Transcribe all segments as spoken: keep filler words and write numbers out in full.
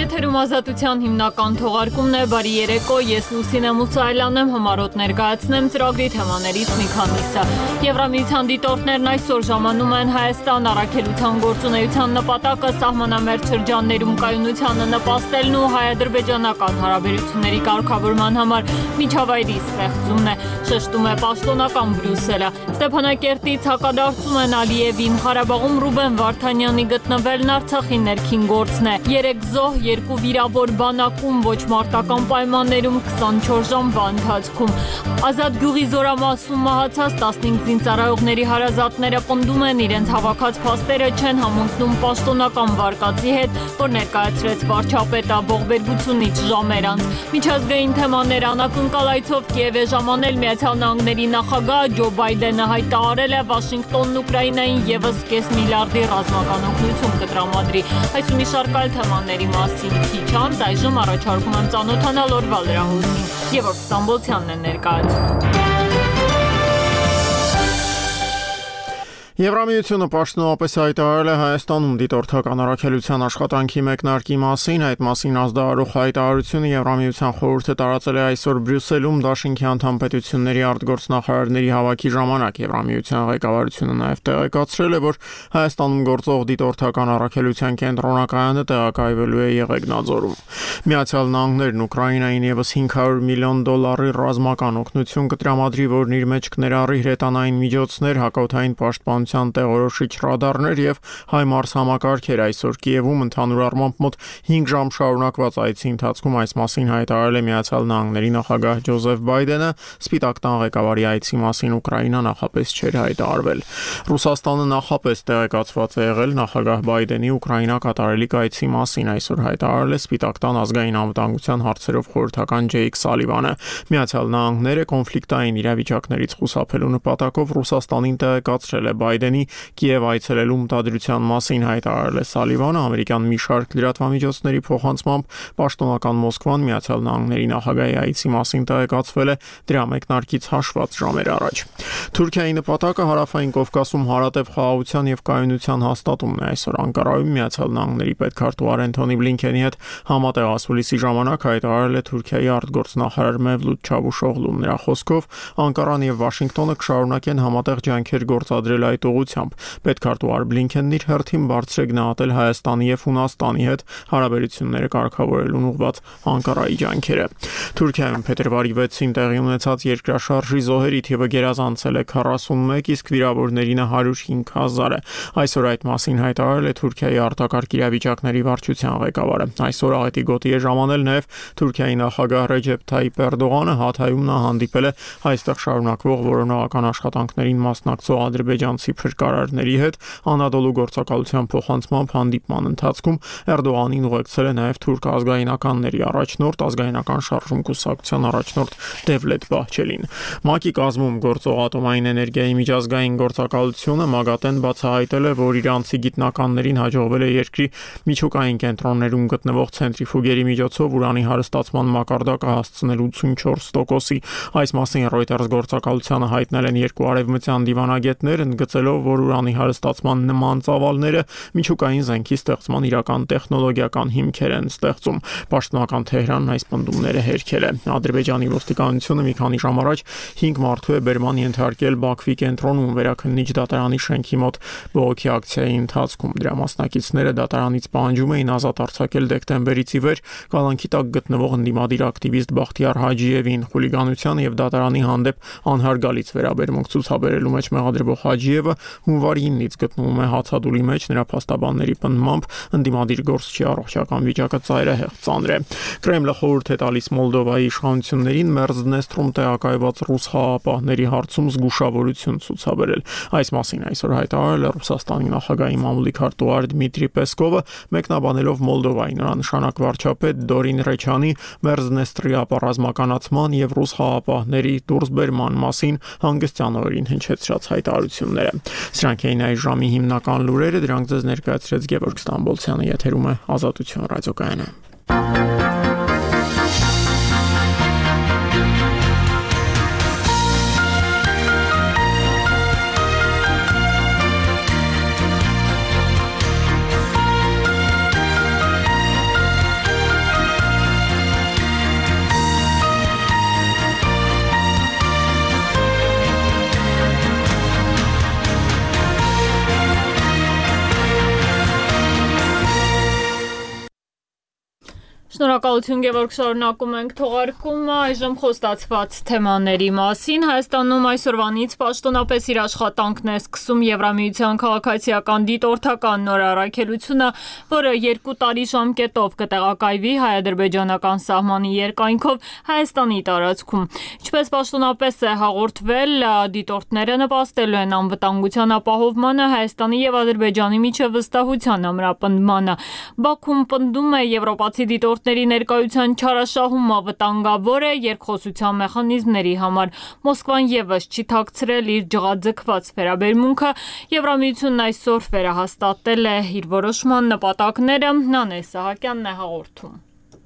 Եթերում ազատության հիմնական թողարկումն է, բարի երեկո, ես Լուսինե Մուսայելյանն եմ, համառոտ ներկայացնեմ ծրագրի թեմաներից մի քանիսը։ Եվրամիության դիտորդներն այսօր ժամանում են Հայաստան, առաքելության գործունեության նպատակը սահմանամերձ շրջաններում կայունությանը նպաստելն ու հայ-ադրբեջանական հարաբերությունների կարգավորման համար միջավայրի ստեղծումն է, շեշտում է պաշտոնական Բրյուսելը։ Ստեփանակերտից հակադարձում են Ալիևին, Ղարաբաղում Ռուբեն Վարդանյանի գտնվելն Արցախի ներքին գործն է։ Երեք զոհ, երկու վիրավոր բանակում, ոչ մարտական պայմաններում քսանչորս ժամվա ընթացքում։ Ազատ գյուղի Զորամասում մահացած տասնհինգ զինծառայողների հարազատները պնդում են, իրենց հավաքած փաստերը չեն համընկնում պաշտոնական վարկածի հետ, որ ներկայացրեց վարչապետը ողբերգությունից ժամեր անց։ Միջազգային թեմաներ անակնկալ այցով Կիև է ժամանել Միացյալ Նահանգների նախագահ Ջո Բայդենը հայտարարել է Վաշինգտոնն Ուկրաինային ևս կես միլիարդի ռազմական օգնություն կտրամադրի։ Այս ու մի շարք այլ թեմաների մասին քիչ անց այժմ առաջարկում եմ ծանոթանալ օրվա լրահոսին, Գևորգ Ստամբոլցյանն է ներկայացնում։ Եվրամիությունը պաշտոնապես հայտարարել է Հայաստանում դիտորդական առաքելության աշխատանքի մեկնարկի մասին, այդ մասին ազդարարող հայտարարությունը Եվրամիության խորհուրդը տարածել է այսօր Բրյուսելում Դաշինքի անդամ պետությունների արտգործնախարարների հավաքի ժամանակ։ Եվրամիության ղեկավարությունը նաև տեղեկացրել է, որ Հայաստանում գործող դիտորդական առաքելության կենտրոնակայանը տեղակայվելու է Եղեգնաձորում։ Միացյալ Նահանգներն Ուկրաինային ևս հինգ հարյուր միլիոն դոլարի ռազմական օգնություն կտրամադրի, որն իր մեջ կներառի հրետանային միջոցներ, հակաօդային պաշտպանության տեղորոշիչ ռադարներ եւ հայմարս համակարգեր։ Այսօր Կիևում ընդհանուր առմամբ մոտ հինգ ժամ շարունակված այցի ընթացքում այս մասին հայտարարել է Միացյալ Նահանգների նախագահ Ջոզեֆ Բայդենը, Սպիտակ տան ղեկավարի այցի մասին Ուկրաինա նախապես չէր հայտարարվել։ Ռուսաստանը նախապես տեղեկացված է եղել նախագահ Բայդենի Ուկրաինա կատարելիք այցի մասին, այսօր հայտարարել է Սպիտակ տան ազգային անվտանգության հարցերով խորհրդական Ջեյք Սալիվանը։ Միացյալ Նահանգները կոնֆլիկտային իրավիճակներից խուսափելու նպատակով Ռուսաստանին տեղեկացրել է Բայդենի Կիև այցելելու մտադրության մասին, հայտարարել է Սալիվանը։ Ամերիկյան մի շարք լրատվամիջոցների փոխանցմամբ պաշտոնական Մոսկվան Միացյալ Նահանգների նախագահի այցի մասին տեղեկացվել է դրա մեկնարկից հաշված ժամեր առաջ։ Թուրքիայի նպատակը Հարավային Կովկասում հարատև խաղաղության եւ կայունության հաստատումն է։ Այսօր Անկարայում Միացյալ Նահանգների պետքարտուղար Անթոնի Բլինքենի հետ համատեղ ասուլիսի ժամանակ հայտարարել է Թուրքիայի արտգործնախարար Մևլութ Չավուշօղլուն։ Նրա խոսքով Անկարան եւ Վաշինգտոնը կշարունակեն համատեղ ջանքեր գործադրել այդ ուղղությամբ։ Պետքարտուղար Բլինքենն իր հերթին բարձր է գնահատել Հայաստանի եւ Հունաստանի հետ հարաբերությունները կարգավորելուն ուղղված Անկարայի ջանքերը։ Թուրքիայում փետրվարի վեցին տեղի ունեցած երկրաշարժի զոհերի թիվը գերազանցել է քառասունմեկ, իսկ վիրավորներինը հարյուր հինգ հազար է։ Այսօր այդ մասին հայտարարել է Թուրքիայի արտակարգ իրավիճակների վարչության ղեկավարը։ Այսօր աղետի գոտի է ժամանել նաեւ Թուրքիայի նախագահ Ռեջեփ Թայիպ Էրդողանը։ Հաթայում նա հանդիպել է այստեղ շարունակվող որոնողական աշխատանքներին մասնակցող ադրբեջանցի փրկարարների հետ։ Անադոլու գործակալության փոխանցմամբ հանդիպման ընթացքում Էրդողանին ուղեկցել է նաև թուրք ազգայնականների առաջնորդ, ազգայնական շարժում կուսակցության առաջնորդ Դևլետ Բահչելին։ ՄԱԿ-ի կազմում գործող ատոմային էներգիայի միջազգային գործակալությունը ՄԱԳԱՏԵ-ն բացահայտել է, որ իրանցի գիտնականներին հաջողվել է երկրի միջուկային կենտրոններում գտնվող ցենտրիֆուգերի միջոցով ուրանի հարստացման մակարդակը հասցնել ութսունչորս տոկոսի։ Այս մասին Reuters գործակալությանը հայտնել են երկու արևմտյան դիվանագետներ, ընդգծելով, որ ուրանի հարստացման նման ծավալները միջուկային զենքի ստեղծման իրական տեխնոլոգիական հիմքեր են ստեղծում։ Պաշտոնական Թեհրանն այս պնդումները հերքել է։ Ադրբեջանի ոստիկանությունը մի քանի ժամ առաջ հինգ մարդու է բերման ենթարկել Բաքվի կենտրոնում վերաքննիչ դատարանի շենքի մոտ բողոքի ակցիայի ընթացքում։ Դրա մասնակիցները դատարանից պահանջում էին ազատ արձակել դեկտեմբերից ի վեր կալանքի տակ գտնվող ընդդիմադիր ակտիվիստ Բախտիար Հաջիևին։ Խուլիգանության եւ դատարանի հանդեպ անհարգալից վերաբերմունք ցուցաբերելու մեջ մեղադրվող Հաջիևը հունվարի իննից գտնվում է հացադուլի մեջ։ Նրա փաստաբանների պնդմամբ ընդդիմադիր գործչի առողջական վիճակը ծայրահեղ ծանր է։ Կրեմլը խորհուրդ է տալիս Մոլդովայի իշխանություններին Մերձդնեստրում տեղակայված ռուս խաղաղապահների հարցում զգուշավորություն ցուցաբերել։ Այս մասին այսօր հայտարարել է Ռուսաստանի նախագահի մամուլի քարտուղար Դմիտրի Պեսկովը, մեկնաբանելով Մոլդովայի նրա նշանակ վարչապետ Դորին Ռեչյանի Մերձդնեստրի ապառազմականացման եւ ռուս խաղաղապահների դուրսբերման մասին հանգստյան օրերին հնչեցրած հայտարարությունները։ Սրանք էին այս ժամի հիմնական լուրերը, դրանք ձեզ ներկայացրեց Գևորգ Ստամբոլցյանը, եթերում է Ազատություն ռադիոկայանը։ Շնորհակալություն Գևորգ, շարունակում ենք թողարկումը այժմ խոստացված թեմաների մասին։ Հայաստանում այսօրվանից պաշտոնապես իր աշխատանքն է սկսում Եվրամիության քաղաքացիական դիտորդական նոր առաքելությունը, որը երկու տարի ժամկետով կտեղակայվի հայ-ադրբեջանական սահմանի երկայնքով Հայաստանի տարածքում։ Ինչպես պաշտոնապես է հաղորդվել, դիտորդները նպաստելու են անվտանգության ապահովմանը, Հայաստանի եւ Ադրբեջանի միջև վստահության ամրապնդմանը։ Բաքուն պնդում է եվրոպացի դիտորդ ներկայության չարաշահումը վտանգավոր է երկխոսության մեխանիզմների համար։ Մոսկվան եւս չի թաքցրել իր ջղաձգված վերաբերմունքը։ Եվրամիությունն այսօր վերահաստատել է իր որոշման նպատակները։ Նանե Սահակյանն է հաղորդում։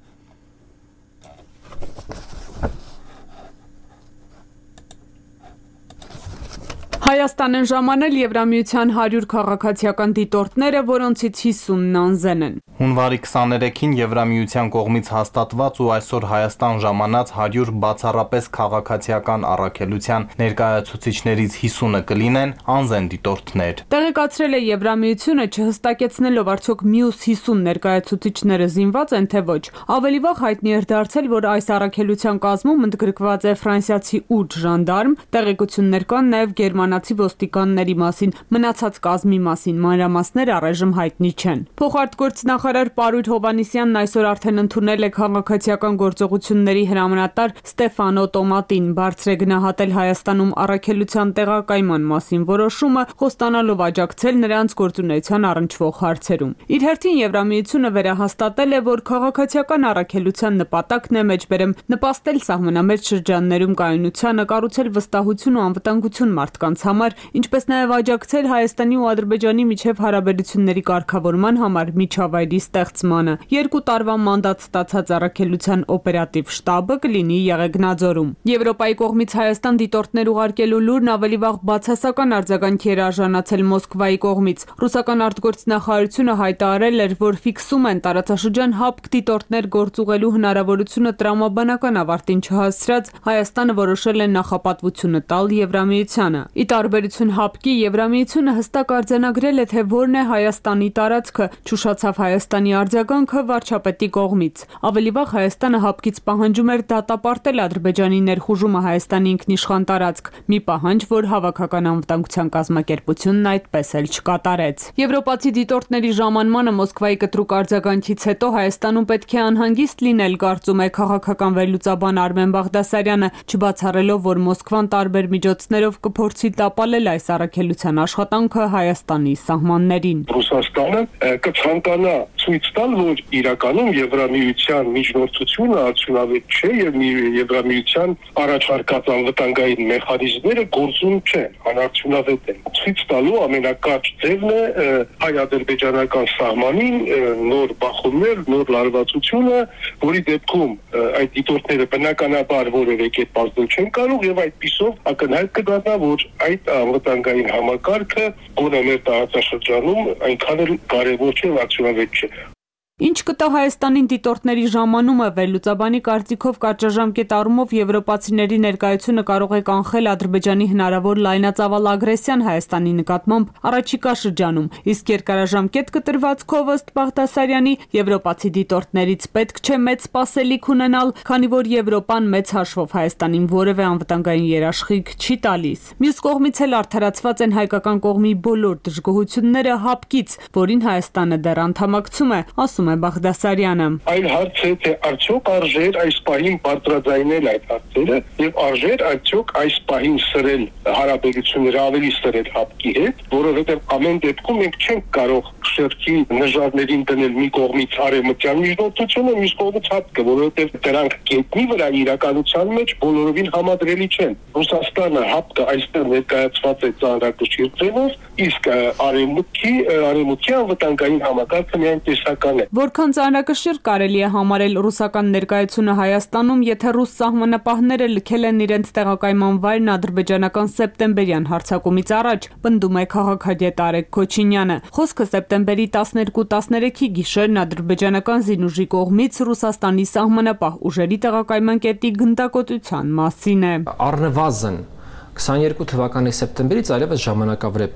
Հայաստան են ժամանել Եվրամիության հարյուր քաղաքացիական դիտորդները, որոնցից հիսունն անզեն են։ Հունվարի քսաներեքին Եվրամիության կողմից հաստատված ու այսօր Հայաստան ժամանած հարյուր բացառապես քաղաքացիական առաքելության ներկայացուցիչներից հիսունը կլինեն անզեն դիտորդներ։ Տեղեկացրել է Եվրամիությունը, չհստակեցնելով արդյոք մյուս հիսուն ներկայացուցիչները զինված են թե ոչ։ Ավելի վաղ հայտնի էր դարձել, որ այս առաքելության կազմում ընդգրկված է ֆրանսիացի ութ ժանդարմ, տեղեկություններ կան նաև գերմանացի ոստիկանների մասին, մնացած կազմի մասին մանրամասներ առայժմ հայտնի չեն։ Փոխարտգործնախարար Պարույր Հովհաննիսյանն այսօր արդեն ընդունել է քաղաքացիական գործողությունների հրամանատար Ստեֆանո Տոմատին, բարձր է գնահատել Հայաստանում առաքելության տեղակայման մասին որոշումը, խոստանալով աջակցել նրանց գործունեության առնչվող հարցերում։ Իր հերթին Եվրամիությունը վերահաստատել է, որ քաղաքացիական առաքելության նպատակն է մեջբերեմ նպաստել սահմանամերձ շրջաններում կայունությանը, կառուցել վստահություն ու անվտանգություն մարդկանց համար, ինչպես նաև աջակցել Հայաստանի ու Ադրբեջանի միջև հարաբերությունների կարգավորման համար միջավայրի ստեղծմանը։ Երկու տարվա մանդատ ստացած առաքելության օպերատիվ շտաբը կլինի Եղեգնաձորում։ Եվրոպայի կողմից Հայաստան դիտորդներ ուղարկելու լուրն ավելի վաղ բացասական արձագանքի էր արժանացել Մոսկվայի կողմից։ Ռուսական արտգործնախարարությունը հայտարարել էր, որ ֆիքսում են տարածաշրջան հապկ դիտորդներ գործուղելու հնարավորությունը տրամաբանական ավարտին չհասցրած, Հայաստանը որոշել է նախապատվությունը տալ Եվրամիությանը։ Ի տարբերություն հապկի, Եվրամիությունը հստակ արձանագրել է, թե որն է Հայաստանի տարածքը, չուշացավ Հայաստանի արձագանքը վարչապետի կողմից։ Ավելի վաղ Հայաստանը հապկից պահանջում էր դատապարտել Ադրբեջանի ներխուժումը Հայաստանի ինքնիշխան տարածք, մի պահանջ, որ հավաքական անվտանգության կազմակերպությունն այդպես էլ չկատարեց։ Եվրոպացի դիտորդների ժամանմանը Մոսկվայի կտրուկ արձագանքից հետո Հայաստանում պետք է անհանգիստ լինել, կարծում է քաղաքական վերլուծաբան Արմեն Բաղդասարյանը, չբացառելով, որ Մոսկվան տարբեր միջոցներով կփորձի տապալել այս առաքելության աշխատանքը Հայաստանի սահմաններին։ Ռուսաստանը կցանկանա ցույց տալ, որ իրականում Եվրամիության միջնորդությունը արդյունավետ չէ եւ Եվրամիության առաջարկած անվտանգային մեխանիզմները գործում չեն, անարդյունավետ են։ Ցույց տալու ամենակարճ ձևն է հայ-ադրբեջանական սահմանին նոր բախումներ, նոր լարվածությունը, որի դեպքում այդ դիտորդները բնականաբար որևէ կերպ ազդել չեն կարող եւ այդպիսով ակնհայտ կդառնա, որ այդ անվտանգային համակարգը գոնե մեր տարածաշրջանում այնքան էլ կարևոր չէ, արդյունավետ չէ։ Ինչ կտա Հայաստանին դիտորդների ժամանումը, վերլուծաբանի կարծիքով կարճաժամկետ առումով եվրոպացիների ներկայությունը կարող է կանխել Ադրբեջանի հնարավոր լայնածավալ ագրեսիան Հայաստանի նկատմամբ առաջիկա շրջանում, իսկ երկարաժամկետ կտրվածքով ըստ Բաղդասարյանի եվրոպացի դիտորդներից պետք չէ մեծ սպասելիք ունենալ, քանի որ Եվրոպան մեծ հաշվով Հայաստանին որևէ անվտանգային երաշխիք չի տալիս։ Մյուս կողմից էլ արդարացված են հայկական կողմի բոլոր դժգոհությունները հապկից, որին Հայաստանը դեռ անդամակցում է, ասում է Բաղդասարյանը։ Այլ հարց է, թե արդյոք արժեր այս պահին բարձրաձայնել այդ հարցերը եւ արժեր արդյոք այս պահին սրել հարաբերությունները ավելի սրել հապկի հետ, որովհետեւ ամեն դեպքում մենք չենք կարող շրջի նժարներին դնել մի կողմից արևմտյան միջնորդությունը, մյուս կողմից հապկը, որովհետեւ դրանք կետնի վրա իրականության մեջ բոլորովին համադրելի չեն։ Ռուսաստանը հապկը այստեղ ներկայացված է ծանրակշիռ ձևով, իսկ արևմուտքի արևմուտքի անվտանգային համակարգը միայն տեսական է։ Որքան ծանրակշիռ կարելի է համարել ռուսական ներկայությունը Հայաստանում, եթե ռուս սահմանապահները լքել են իրենց տեղակայման վայրն ադրբեջանական սեպտեմբերյան հարձակումից առաջ, պնդում է քաղաքագետ Արեգ Քոչինյանը։ Խոսքը սեպտեմբերի տասներկու տասներեքի գիշերն ադրբեջանական զինուժի կողմից Ռուսաստանի սահմանապահ ուժերի տեղակայման կետի գնդակոծության մասին է։ Առնվազն քսաներկու թվականի սեպտեմբերից այլևս ժամանակավրեպ է։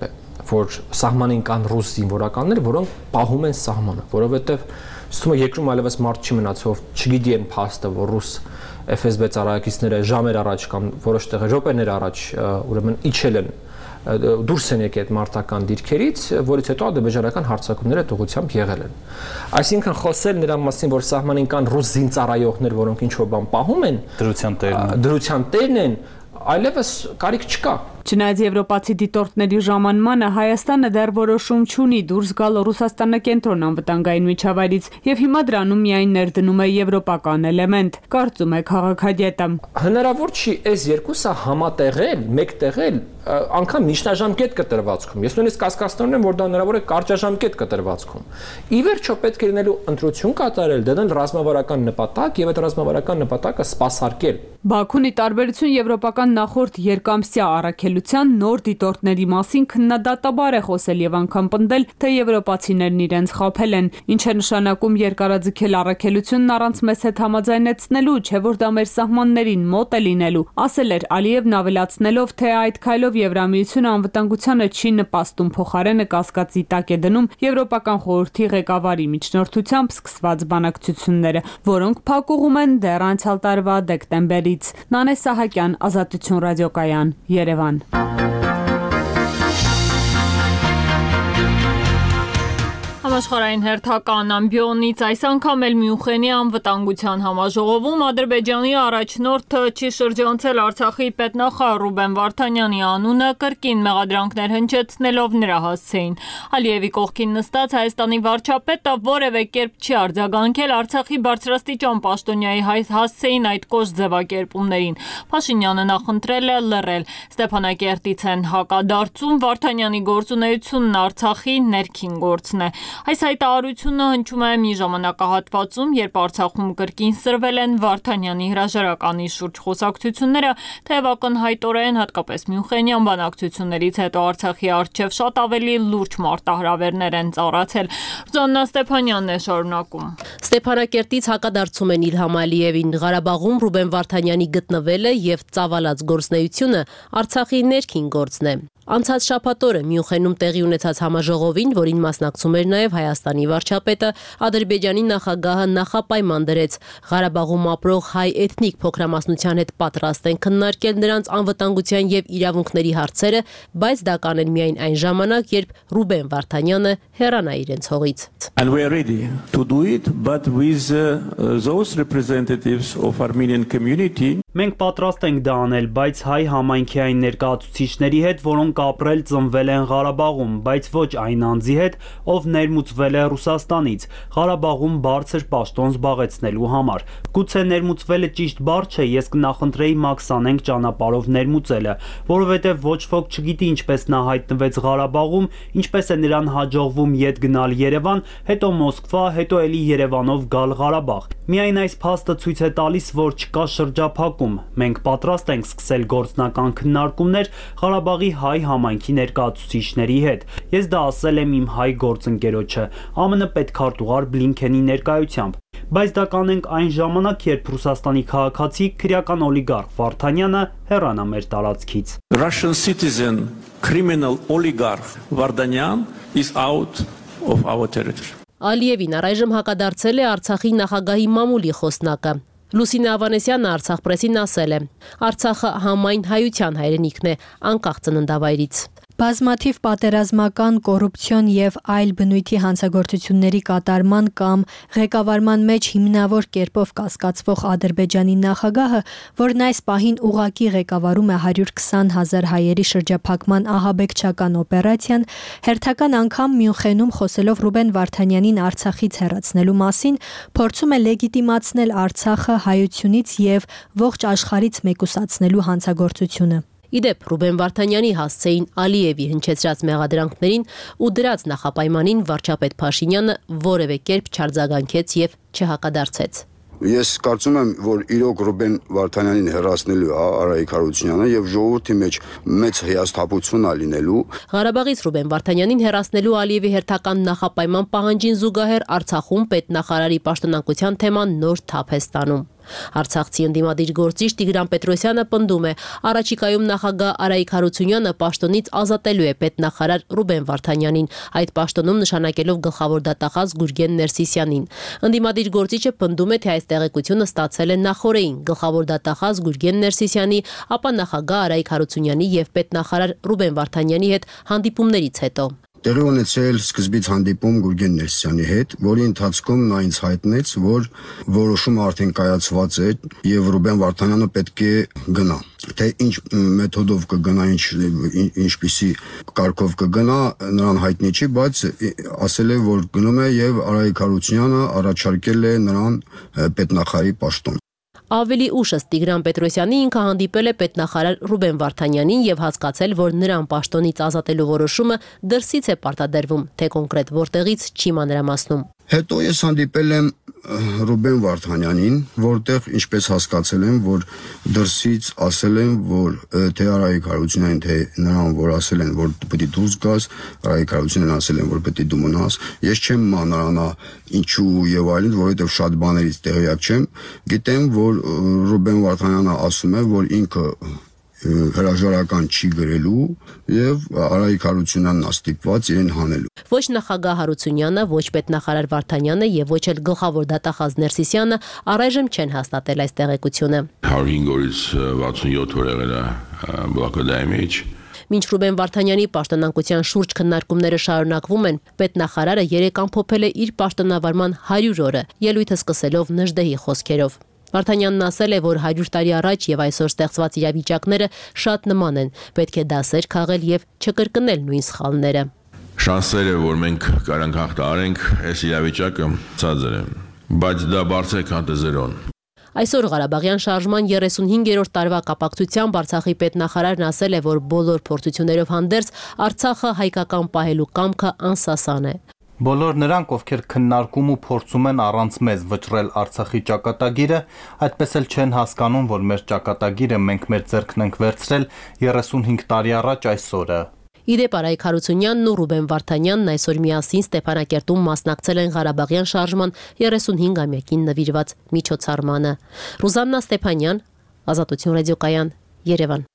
որ սահմանին կան ռուս զինվորականներ, որոնք պահում են սահմանը, որովհետև ստում է երկրում այլևս մարդ չի մնացող, չգիտի են փաստը, որ ռուս F S B ծառայակիցները ժամեր առաջ կամ որոշ տեղեր րոպեներ առաջ ուրեմն իջել են դուրս են եկել այդ մարտական դիրքերից, որից հետո ադրբեջանական հարձակումները ուղղությամբ եղել են։ Այսինքն խոսել նրա մասին, որ սահմանին կան ռուս զինծառայողներ, որոնք ինչ-որ բան պահում են, դրության տերն դրության տերն են, այլևս կարիք չկա։ Չնայած եվրոպացի դիտորդների ժամանմանը Հայաստանը դեռ որոշում չունի դուրս գալ Ռուսաստանը-կենտրոն անվտանգային միջավայրից եւ հիմա դրանում միայն ներդնում է եվրոպական էլեմենտ, կարծում է քաղաքագետը։ Հնարավոր չի այս երկուսը համատեղել, մեկտեղել անգամ միջնաժամկետ կտրվածքում։ Ես նույնիսկ կասկածներում եմ, որ դա հնարավոր է կարճաժամկետ կտրվածքում։ Ի վերջո պետք է լինելու ընտրություն կատարել, դնել ռազմավարական նպատակ եւ այդ ռազմավարական նպատակը սպասարկել։ Բաքուն ի տարբերություն եվրոպական նախորդ երկամսյա առաքելության նոր դիտորդների մասին քննադատաբար է խոսել եւ անգամ պնդել, թե եվրոպացիներն իրենց խաբել են, ինչ է նշանակում երկարաձգել առաքելությունն առանց մեզ հետ համաձայնեցնելու, չէ որ դա մեր սահմաններին մոտ է լինելու, ասել էր Ալիևն ավելացնելով, թե այդ քայլով Եվրամիությունը անվտանգությանը չի նպաստում, փոխարենը կասկածի տակ է դնում Եվրոպական խորհրդի ղեկավարի միջնորդությամբ սկսված բանակցությունները, որոնք փակուղում են դեռ անցյալ տարվա դեկտեմբերից։ Նանե Սահակյան, Ազատություն ռադիոկայան, Երևան։ Համաշխարհային հերթական ամբիոնից այս անգամ էլ Մյունխենի անվտանգության համաժողովում Ադրբեջանի առաջնորդը չի շրջանցել Արցախի պետնախարար Ռուբեն Վարդանյանի անունը, կրկին մեղադրանքներ հնչեցնելով նրա հասցեին։ Ալիևի կողքին նստած Հայաստանի վարչապետը որևէ կերպ չի արձագանքել Արցախի բարձրաստիճան պաշտոնյայի հասցեին այդ կոշտ ձևակերպումներին։ Փաշինյանը նախընտրել է լռել։ Ստեփանակերտից են հակադարձում, Վարդանյանի գործունեությունն Արցախի ներքին գործն է։ Այս հայտարարությունը հնչում է մի ժամանակահատվածում, երբ Արցախում կրկին սրվել են Վարդանյանի հրաժարականի շուրջ խոսակցությունները, թեև ակնհայտորեն հատկապես Մյունխենյան բանակցություններից հետո Արցախի առջև շատ ավելի լուրջ մարտահրավերներ են ծառացել։ Ռուզաննա Ստեփանյանն է շարունակում։ Ստեփանակերտից հակադարձում են Իլհամ Ալիևին, Ղարաբաղում Ռուբեն Վարդանյանի գտնվելը եւ ծավալած գործնեությունը Արցախի ներքին գործն է։ Անցած շաբաթ օրը Մյունխենում տեղի ունեցած համաժողովին, որին մասնակցում էր նաև Հայաստանի վարչապետը, Ադրբեջանի նախագահը նախապայման դրեց Ղարաբաղում ապրող հայ էթնիկ փոքրամասնության հետ պատրաստ են քննարկել նրանց անվտանգության եւ իրավունքների հարցերը, բայց դա կանեն միայն այն ժամանակ, երբ Ռուբեն Վարդանյանը հեռանա իրենց հողից։ And we are ready to do it, but with uh, those representatives of Armenian community. Մենք պատրաստ ենք դա անել, բայց հայ համայնքի այն ներկայացուցիչների հետ, որոնք ապրել ծնվել են Ղարաբաղում, բայց ոչ այն անձի հետ, ով ներմուծվել է Ռուսաստանից, Ղարաբաղում բարձր պաշտոն զբաղեցնելու համար։ Գուցե ներմուծվելը ճիշտ բառ չէ, ես կնախընտրեի Մաքս անենք ճանապարհով ներմուծելը, որովհետև ոչ ոք չգիտի ինչպես նա հայտնվեց Ղարաբաղում, ինչպես է նրան հաջողվում ետ գնալ Երևան, հետո Մոսկվա, հետո էլի Երևանով գալ Ղարաբաղ։ Միայն այս փաստը ցույց է տալիս, որ չկա շրջափակում։ Մենք պատրաստ ենք սկսել գործնական քննարկումներ Ղարաբաղի հայ համայնքի ներկայացուցիչների հետ։ Ես դա ասել եմ իմ հայ գործընկերոջը, ԱՄՆ պետքարտուղար Բլինքենի ներկայությամբ։ Բայց դա կանենք այն ժամանակ, երբ Ռուսաստանի քաղաքացի քրեական օլիգարխ Վարդանյանը հեռանա մեր տարածքից։ Russian citizen criminal oligarch Vardanyan is out of our territory. Ալիևին առայժմ հակադարձել է Արցախի նախագահի մամուլի խոսնակը։ Լուսինե Ավանեսյանը Արցախ պրեսին ասել է. Արցախը համայն հայության հայրենիքն է, անկախ ծննդավայրից։ Բազմաթիվ պատերազմական, կոռուպցիոն եւ այլ բնույթի հանցագործությունների կատարման կամ ղեկավարման մեջ հիմնավոր կերպով կասկածվող Ադրբեջանի նախագահը, որն այս պահին ուղակի ղեկավարում է հարյուր քսան հազար հայերի շրջափակման ահաբեկչական օպերացիան, հերթական անգամ Մյունխենում խոսելով Ռուբեն Վարդանյանին Արցախից հեռացնելու մասին, փորձում է լեգիտիմացնել Արցախը հայությունից եւ ողջ աշխարհից մեկուսացնելու հանցագործությունը։ Իդեպ Ռուբեն Վարդանյանի հասցեին Ալիևի հնչեցրած մեղադրանքներին ու դրած նախապայմանին վարչապետ Փաշինյանը որևէ կերպ չարձագանքեց եւ չհակադարձեց։ Ես կարծում եմ, որ իրոք Ռուբեն Վարդանյանին հեռացնելու է Արայիկ Հարությունյանը եւ ժողովրդի մեջ մեծ հիասթափություն է լինելու։ Ղարաբաղից Ռուբեն Վարդանյանին հեռացնելու Ալիևի հերթական նախապայման պահանջին զուգահեռ Արցախում պետնախարարի պաշտոնակության թեման նոր թափ է ստանում։ Արցախցի ընդդիմադիր գործիչ Տիգրան Պետրոսյանը պնդում է, առաջիկայում նախագահ Արայիկ Հարությունյանը պաշտոնից ազատելու է պետնախարար Ռուբեն Վարդանյանին, այդ պաշտոնում նշանակելով գլխավոր դատախազ Գուրգեն Ներսիսյանին։ Ընդդիմադիր գործիչը պնդում է, թե այս տեղեկությունը ստացել է նախորդին գլխավոր դատախազ Գուրգեն Ներսիսյանի, ապա նախագահ Արայիկ Հարությունյանի եւ պետնախարար Ռուբեն Վարդանյանի հետ հանդիպումներից հետո։ Տեղի ունեցել սկզբից հանդիպում Գուրգեն Ներսիսյանի հետ, որի ընթացքում նա ինձ հայտնեց, որ որոշումը արդեն կայացված է եւ Ռուբեն Վարդանյանը պետք է գնա։ Թե ինչ մեթոդով կգնա, ինչ ինչպիսի կարգով կգնա, նրան հայտնի չի, բայց ասել է, որ գնում է եւ Արայիկ Հարությունյանը առաջարկել է նրան պետնախարարի պաշտոն։ Ավելի ուշ ըստ Տիգրան Պետրոսյանի ինքը հանդիպել է պետնախարար Ռուբեն Վարդանյանին եւ հասկացել, որ նրան պաշտոնից ազատելու որոշումը դրսից է պարտադրվում, թե կոնկրետ որտեղից չի մանրամասնում։ Հետո ես հանդիպել եմ Ռուբեն Վարդանյանին, որտեղ ինչպես հասկացել եմ, որ դրսից ասել են, որ թե Արայիկ Հարությունյանին, թե նրան, որ ասել են, որ պետք է դուրս գաս, Արայիկ Հարությունյանին ասել են, որ պետք է դու մնաս։ Ես չեմ մանրանա ինչու եւ այլն, որովհետեւ շատ բաներից տեղյակ չեմ։ Գիտեմ, որ Ռուբեն Վարդանյանը ասում է, որ ինքը հրաժարական չի գրելու եւ Արայիկ Հարությունյանն աստիպված իրեն հանելու։ Ոչ նախագահ Հարությունյանը, ոչ պետնախարար Վարդանյանը եւ ոչ էլ գլխավոր դատախազ Ներսիսյանը առայժմ չեն հաստատել այս տեղեկությունը։ հարյուր հինգ օրից վաթսունյոթ օր եղել է բլոկադայի մեջ։ Մինչ Ռուբեն Վարդանյանի պաշտոնանկության շուրջ քննարկումները շարունակվում են, պետնախարարը երեկ ամփոփել է իր պաշտոնավարման հարյուր օրը, ելույթը սկսելով Նժդեհի խոսքերով։ Վարդանյանն ասել է, որ հարյուր տարի առաջ եւ այսօր ստեղծված իրավիճակները շատ նման են, պետք է դասեր քաղել եւ չկրկնել նույն սխալները։ Շանսերը, որ մենք կարանք հաղթահարենք, այս իրավիճակը ցածր է, բայց դա բարձր է, քան զերոն։ Այսօր Ղարաբաղյան շարժման երեսունհինգերորդ տարվա կապակցությամբ Արցախի պետնախարարն ասել է, որ բոլոր փորձություններով հանդերձ Արցախը հայկական պահելու կամքը անսասան է։ Բոլոր նրանք, ովքեր քննարկում ու փորձում են առանց մեզ վճռել Արցախի ճակատագիրը, այդպես էլ չեն հասկանում, որ մեր ճակատագիրը մենք մեր ձեռքն ենք վերցրել երեսունհինգ տարի առաջ այսօրը։ Իդեպ Արայիկ Հարությունյանն ու Ռուբեն Վարդանյանն այսօր միասին Ստեփանակերտում մասնակցել են Ղարաբաղյան շարժման երեսունհինգամյակին նվիրված միջոցառմանը։ Ռուզաննա Ստեփանյան, Ազատություն ռադիոկայան, Երևան։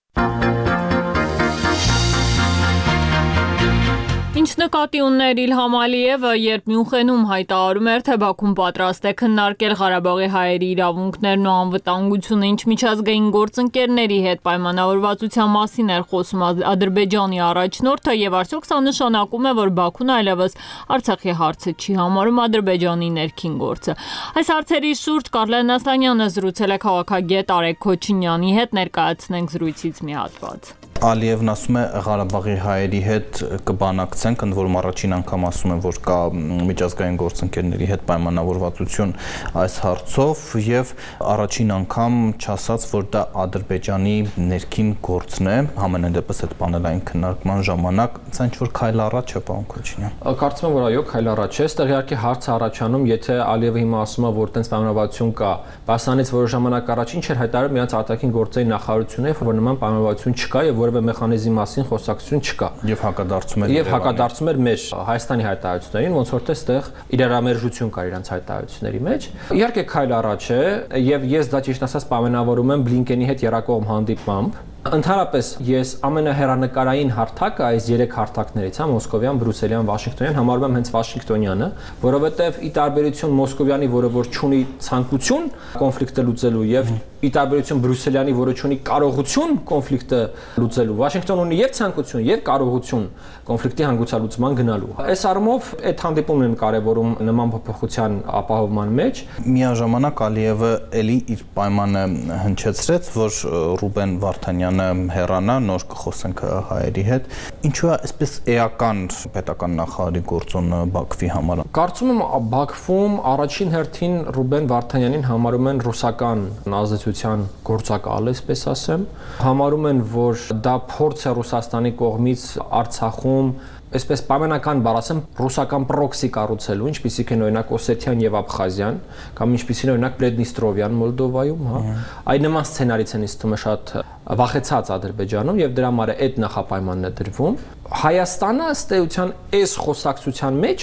Ինչ նկատի ուներ Իլհամ Ալիևը, երբ Մյունխենում հայտարարում էր, թե Բաքուն պատրաստ է քննարկել Ղարաբաղի հայերի իրավունքներն ու անվտանգությունը, ինչ միջազգային գործընկերների հետ պայմանավորվածության մասին էր խոսում Ադրբեջանի առաջնորդը, եւ արդյոք սա նշանակում է, որ Բաքուն այլևս Արցախի հարցը չի համարում Ադրբեջանի ներքին գործը։ Այս հարցերի շուրջ Կարլեն Ասլանյանը զրուցել է քաղաքագետ Արեգ Քոչինյանի հետ, ներկայացնենք զրույցից մի հատված։ Ալիևն ասում է Ղարաբաղի հայերի հետ կբանակցենք, ընդ որում առաջին անգամ ասում է, որ կա միջազգային գործընկերների հետ պայմանավորվածություն այս հարցով եւ առաջին անգամ չասաց, որ դա Ադրբեջանի ներքին գործն է, համենայն դեպս այդ պանելային քննարկման ժամանակ, սա ինչ որ քայլ առաջ է, պարոն Քոչինյան։ Կարծում եմ, որ այո, քայլ առաջ է, այստեղ իհարկե հարցը առաջանում, եթե Ալիևը հիմա ասում է, որ տենց պայմանավորվածություն կա, բասանից որոշ ժամանակ առաջ ինչ էր հայտարարում միած արտաքին գործերի նախարարությունը, որ նման պայմանավորվածություն չկա եւ որևէ մեխանիզմի մասին խոսակցություն չկա։ Եվ հակադարձում էր եւ հակադարձում էր մեր Հայաստանի հայտարարություններին, ոնց որ այստեղ իրարամերժություն կար իրանց հայտարարությունների մեջ։ Իհարկե քայլ առաջ է եւ ես դա ճիշտ ասած պայմանավորում եմ Բլինկենի հետ երակողմ հանդիպմամբ։ Ընդհանրապես ես ամենահեռանկարային հարթակը այս երեք հարթակներից, հա, Մոսկովյան, Բրյուսելյան, Վաշինգտոնյան համարում եմ հենց Վաշինգտոնյանը, որովհետև ի տարբերություն Մոսկովյանի, որը որ չունի ցանկություն կոնֆլիկտը լուծելու եւ ի տարբերություն Բրյուսելյանի, որը չունի կարողություն կոնֆլիկտը լուծելու, Վաշինգտոնը ունի եւ ցանկություն եւ կարողություն կոնֆլիկտի հանգուցալուծման գնալու։ Այս առումով այդ հանդիպումն են կարևորում նման փոփոխության ապահովման մեջ։ Միաժամանակ Ալիևը ելի իր պայմանը հնչեցրեց, որ Ռուբեն Վարդանյանը հեռանա, նոր կխոսենք հայերի հետ։ Ինչու է այսպես էական պետական նախարարի գործոնը Բաքվի համար։ Կարծում եմ Բաքվում առաջին հերթին Ռուբեն Վարդանյանին համարում են ռուսական ազդեցության գործակալ, այսպես ասեմ, համարում են, որ դա փորձ է Ռուսաստանի կողմից Արցախում այսպես պայմանական բառ ասեմ ռուսական պրոքսի կառուցելու, ինչպիսիք են օրինակ Օսեթիան եւ Աբխազիան, կամ ինչպիսին օրինակ Պրեդնիստրովյան Մոլդովայում, հա։ Այն նման սցենարից են ինձ թվում է շատ վախեցած Ադրբեջանում եւ դրա համար է այդ նախապայմանն է դրվում։ Հայաստանը ըստ էության այս խոսակցության մեջ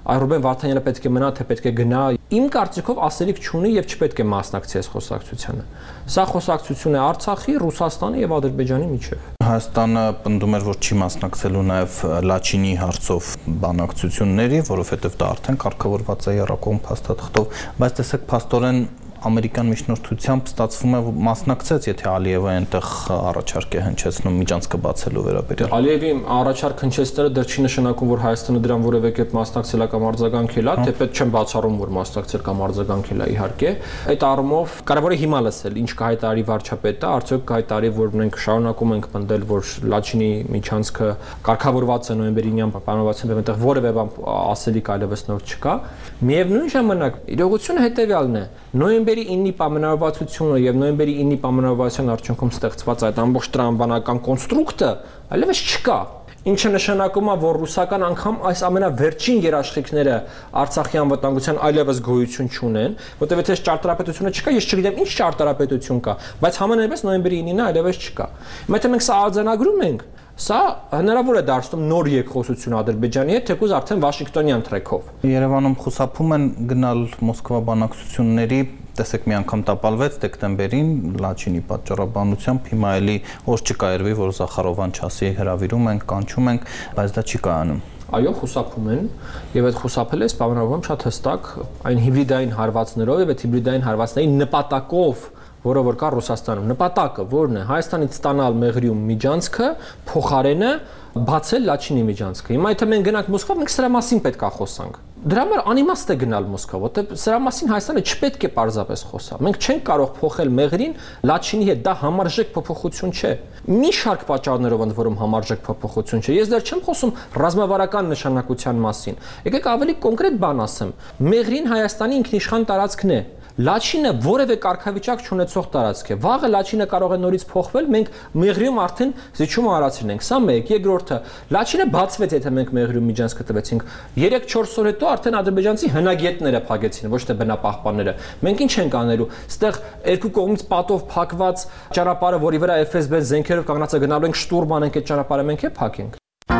Ռուբեն Վարդանյանը պետք է մնա, թե պետք է գնա։ Իմ կարծիքով ասելիք չունի եւ չպետք է մասնակցի այս խոսակցությանը։ Սա խոսակցություն է Արցախի, Ռուսաստանի եւ Ադրբեջանի միջեւ։ Հայաստանը պնդում էր, որ չի մասնակցելու նաեւ Լաչինի հարցով բանակցությունների, որովհետեւ դա արդեն կարգավորված է Երակոմ փաստաթղթով, բայց տեսեք փաստորեն ամերիկյան միջնորդությամբ ստացվում է մասնակցեց, եթե Ալիևը այնտեղ առաջարկ է հնչեցնում միջանցքը բացելու վերաբերյալ։ Ալիևի առաջարկ հնչեցնելը դեռ չի նշանակում, որ Հայաստանը դրան որևէ կերպ մասնակցել է կամ արձագանքել է, թեպետ չեմ բացառում, որ մասնակցել կամ արձագանքել է իհարկե։ Այդ առումով կարևոր է հիմա լսել, ինչ կհայտարարի վարչապետը, արդյոք կհայտարարի, որ մենք շարունակում ենք պնդել, որ Լաչինի միջանցքը կարգավորված է նոյեմբերին պայմանավորվածությամբ, այնտեղ որևէ բան ասելիք այլևս նոր չկա։ Միևնույն ժամանակ իրողությունը հետևյալն է. նոյեմբերի ինը պայմանավորվածությունը եւ նոյեմբերի ինը պայմանավորվածության արդյունքում ստեղծված այդ ամբողջ տրամաբանական կոնստրուկտը այլևս չկա, ինչը նշանակում է, որ ռուսական անգամ այս ամենավերջին երաշխիքները Արցախի անվտանգության այլևս գոյություն չունեն, որտեղ եթե ճարտարապետությունը չկա, ես չգիտեմ ինչ ճարտարապետություն կա, բայց համենայնպես նոյեմբերի ինը այլևս չկա։ Եթե մենք սա արձանագրում ենք, սա հնարավոր է դարձնում նոր երկխոսություն Ադրբեջանի հետ, թեկուզ արդեն Վաշինգտոնյան թրեքով։ Երևանում խուսափում են գնալ Մոսկվա բանակցությունների, տեսեք մի անգամ տապալվեց դեկտեմբերին Լաչինի պատճառաբանությամբ, հիմա էլի որ չկայրվի, որ Զախարովան չասի հրավիրում ենք, կանչում ենք, բայց դա չի կայանում։ Այո, խուսափում են, եւ այդ խուսափելը սպառնալով շատ հստակ այն հիբրիդային հարվածներով եւ այդ հիբրիդային հարվածների նպատակով, որը որ կա Ռուսաստանում, նպատակը որն է Հայաստանից ստանալ Մեղրիում միջանցքը, փոխարենը բացել Լաչինի միջանցքը։ Հիմա եթե մենք գնանք Մոսկվա, մենք սրա մասին պետք է խոսանք։ Դրա համար անիմաստ է գնալ Մոսկվա, որտեղ սրա մասին Հայաստանը չպետք է պարզապես խոսա։ Մենք չենք կարող փոխել Մեղրին Լաչինի հետ, դա համարժեք փոփոխություն չէ։ Մի շարք պատճառներով ընդ որում համարժեք փոփոխություն չէ։ Ես դեռ չեմ խոսում ռազմավարական նշանակության մասին։ Եկեք ավելի կոնկրետ բան ասեմ։ Մեղրին Հայաստանի ինքնիշխան տարածքն է։ Լաչինը որևէ կարգավիճակ չունեցող տարածք է։ Վաղը Լաչինը կարող է նորից փոխվել, մենք Մեղրիում արդեն զիջումը արածին ենք։ Սա մեկ, երկրորդը, Լաչինը բացվեց, եթե մենք Մեղրիում միջանցքը տվեցինք։ երեք-չորս օր հետո արդեն ադրբեջանցի հնագետները փակեցին, ոչ թե բնապահպանները։ Մենք ինչ ենք անելու։ Ստեղ երկու կողմից պատով փակված ճանապարհը, որի վրա Էֆ Էս Բեն զենքերով կանգնած է, գնալու ենք շտուրմ անենք այդ ճանապարհը, մենք է փակենք։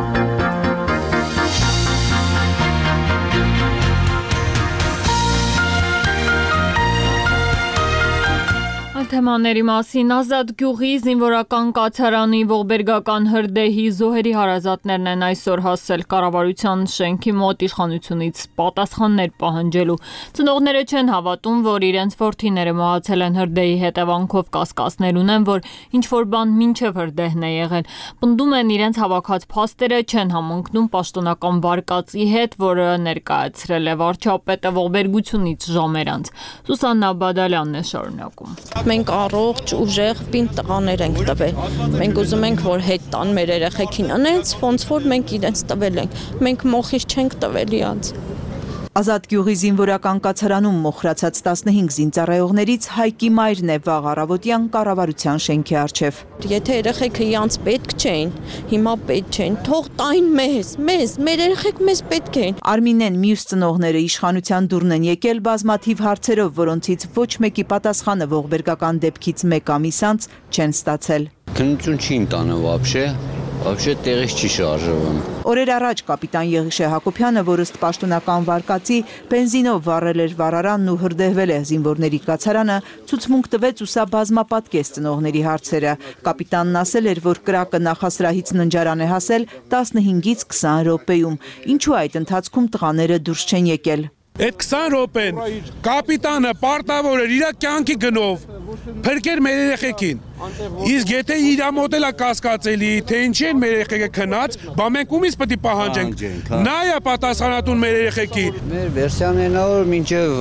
Թեմաների մասին Ազատ գյուղի զինվորական կացարանի ողբերգական հրդեհի զոհերի հարազատներն են այսօր հասել կառավարության շենքի մոտ իշխանությունից պատասխաններ պահանջելու։ Ծնողները չեն հավատում, որ իրենց որդիները մահացել են հրդեհի հետևանքով, կասկածներ ունեն, որ ինչ որ բան մինչև հրդեհն է եղել։ Պնդում են իրենց հավաքած փաստերը չեն համընկնում պաշտոնական վարկածի հետ, որը ներկայացրել է վարչապետը ողբերգությունից ժամեր անց։ Սուսաննա Բադալյանն է շարունակում։ Մենք առողջ, ուժեղ, պինդ տղաներ ենք տվել։ Մենք ուզում ենք, որ հետ տան մեր երեխեքին, անենց ոնց որ մենք իրենց տվել ենք։ Մենք մոխիր չենք տվել իրանց։ Ազատ գյուղի զինվորական կացարանում մոխրացած տասնհինգ զինծառայողներից Հայկի մայրն է վաղ առավոտյան կառավարության շենքի առջև։ Եթե երեխեքը իրանց պետք չէին, հիմա պետք չեն, թող տային մեզ, մեզ, մեր երեխեք մեզ պետք են։ Արմինեն մյուս ծնողները իշխանության դուրն են եկել բազմաթիվ հարցերով, որոնցից ոչ մեկի պատասխանը ողբերգական դեպքից մեկ ամիս անց չեն ստացել։ Քննություն չի ընտանը вообще Вообще տեղից չի շարժվում։ Օրեր առաջ կապիտան Եղիշե Հակոբյանը, որ ըստ պաշտոնական վարկածի բենզինով վառել էր վառարանն ու հրդեհվել է զինվորների կացարանը, ցուցմունք տվեց ու սա բազմապատկեց ծնողների հարցերը։ Կապիտանն ասել էր, որ կրակը նախասրահից ննջարան է հասել տասնհինգից քսան րոպեում, ինչու այդ ընթացքում տղաները դուրս չեն եկել։ Այդ քսան րոպեն կապիտանը պարտավոր էր իր կյանքի գնով փրկեր մեր երեխեքին։ Իսկ եթե իր մոտ էլ է կասկածելի, թե ինչի են մեր երեխեքը քնած, բա մենք ումից պետք է պահանջենք։ Նա է պատասխանատուն մեր երեխեքի։ Մեր վերսիաներն ա որ մինչև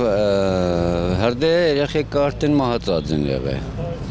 հրդեհ երեխեքը արդեն մահացած են եղել։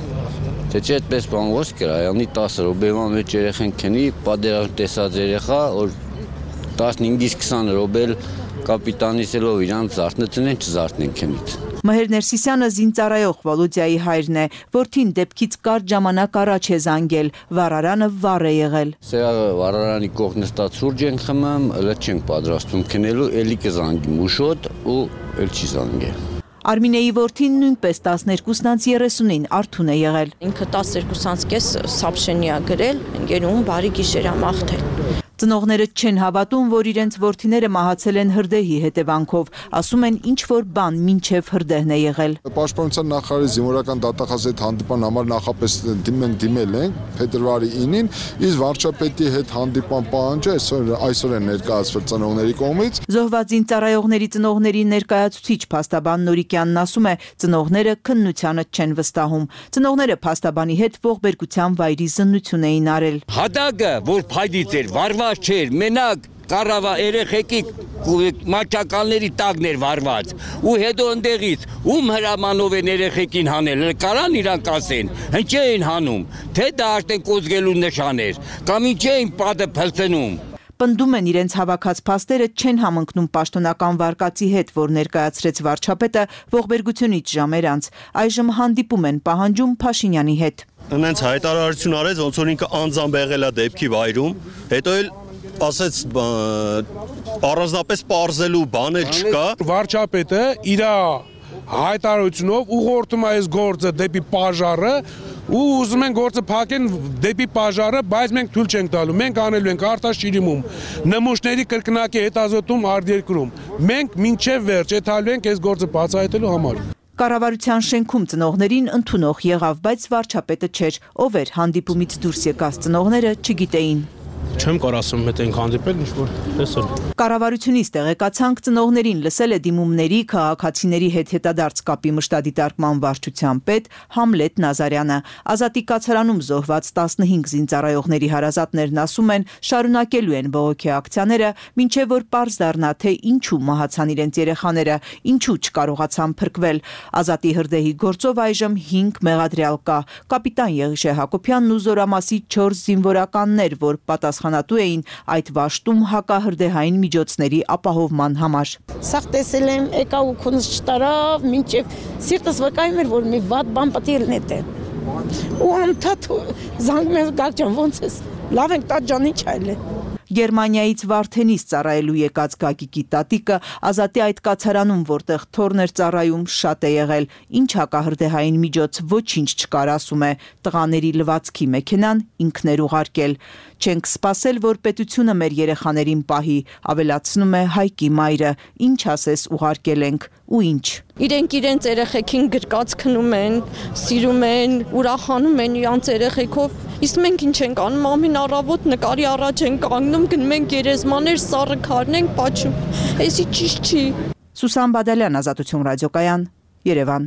Թե չէ այդպես բան ոնց կրայանի տասը րոպեվա մեջ երեխեն քնի, պատերազմ տեսած երեխա, որ տասնհինգից քսան րոպե կապիտանիսելով իրանց զարթնեցին են չզարթնեն քնից։ Մհեր Ներսիսյանը զինծառայող Վալոդիայի հայրն է, որդին դեպքից կարճ ժամանակ առաջ է զանգել, վառարանը վառ է եղել։ Սա վառարանի կողմ նստած սուրճ ենք խմում, ըլը չենք պատրաստվում քնելու, էլի կզանգի մուշոտ ու էլ չի զանգել։ Արմինեի որդին նույնպես տասներկուսն անց երեսունին արթուն է եղել։ Ինքը տասներկուս անց կես Սաբշենի ա գրել, ընկերուհուն բարի գիշեր ա մաղթել։ Ծնողները չեն հավատում, որ իրենց որդիները մահացել են հրդեհի հետևանքով, ասում են ինչ որ բան մինչև հրդեհն է եղել։ Պաշտպանության նախարարի զինվորական դատախազի հետ հանդիպման համար նախապես դիմենք դիմել ենք փետրվարի ինին, իսկ վարչապետի հետ հանդիպման պահանջը այսօր այսօր են ներկայացվել ծնողների կողմից։ Զոհված զինծառայողների ծնողների ներկայացուցիչ փաստաբան Նորիկյանն ասում է, ծնողները քննությանը չեն վստահում։ Ծնողները փաստաբանի հետ ողբերգության վայրի զննություն էին արել։ Հադագը, որ փայդից էր, վարված չէր, մենակ Կարավա երեխեքի մաճակալների տակն էր վարված ու հետո ընդեղից ում հրամանով են երեխեքին հանել, կարան իրանք ասեն, հնչ էին հանում, թե դա արդեն կոզգելու նշան էր, կամ ինչ էին պատը փլցնում։ Պնդում են իրենց հավաքած փաստերը չեն համընկնում պաշտոնական վարկածի հետ, որ ներկայացրեց վարչապետը ողբերգությունից ժամեր անց։ Այժմ հանդիպում են պահանջում Փաշինյանի հետ։ Հենց հայտարարություն արեց, ոնց որ ինքը անձամբ եղել է դեպքի վայրում, հետո էլ ասեց առանձնապես պարզելու բան էլ չկա։ Վարչապետը իր հայտարարությունով ուղղորդում է այս գործը դեպի պաժարը ու ուզում են գործը փակեն դեպի պաժարը, բայց մենք թույլ չենք տալու։ Մենք անելու ենք Արտաշիրիմում նմուշների կրկնակի հետազոտում արտերկրում։ Մենք մինչև վերջ եթալու ենք այս գործը բացահայտելու համար։ Կառավարության շենքում ծնողներին ընդունող եղավ, բայց վարչապետը չէր, ով էր հանդիպումից դուրս եկած ծնողները չգիտեին։ Չեմ կարող ասում հետ ենք հանդիպել, ինչ որ տեսել։ Կառավարությունից տեղեկացանք ծնողներին լսել է դիմումների քաղաքացիների հետ հետադարձ կապի մշտադիտարկման վարչության պետ Համլետ Նազարյանը։ Ազատի կացարանում զոհված տասնհինգ զինծառայողների հարազատներն ասում են, շարունակելու են բողոքի ակցիաները, մինչև որ պարզ դառնա, թե ինչու մահացան իրենց երեխաները, ինչու չկարողացան փրկվել։ Ազատի հրդեհի գործով այժմ հինգ մեղադրյալ կա։ Կապիտան Եղիշե Հակոբյանն ու Զորամասի չորս զինվորականներ, որ պատասխանատու էին այդ վաշտում հակահրդեհային միջոցների ապահովման համար։ Սաղ տեսել եմ, եկա ու քունս չտարավ, մինչև սիրտս վկայում էր, որ մի վատ բան պետք է լինի։ Ու անդադ զանգում եմ Գագ ջան, ոնց ես։ Լավ ենք, տատ ջան, ինչ այլ է։ Գերմանիայից Վարդենից ծառայելու եկած Գագիկի տատիկը Ազատի այդ կացարանում, որտեղ թորն էր ծառայում, շատ է եղել, ինչ հակահրդեհային միջոց ոչինչ չկար, ասում է, տղաների լվացքի մեքենան ինքն էր ուղարկել։ Չենք սպասել, որ պետությունը մեր երեխաներին պահի, ավելացնում է Հայկի մայրը, ինչ ասես ուղարկել ենք ու ինչ։ Իրենք իրենց երեխեքին գրկած քնում են, սիրում են, ուրախանում են իրանց երեխեքով։ Իսկ մենք ինչ ենք անում, ամեն առավոտ նկարի առաջ ենք կանգնում, գնում ենք գերեզմաներ, սառը քարն ենք պատշում։ Էսի ճիշտ չի։ Սուսան Բադալյան, Ազատություն ռադիոկայան, Երևան։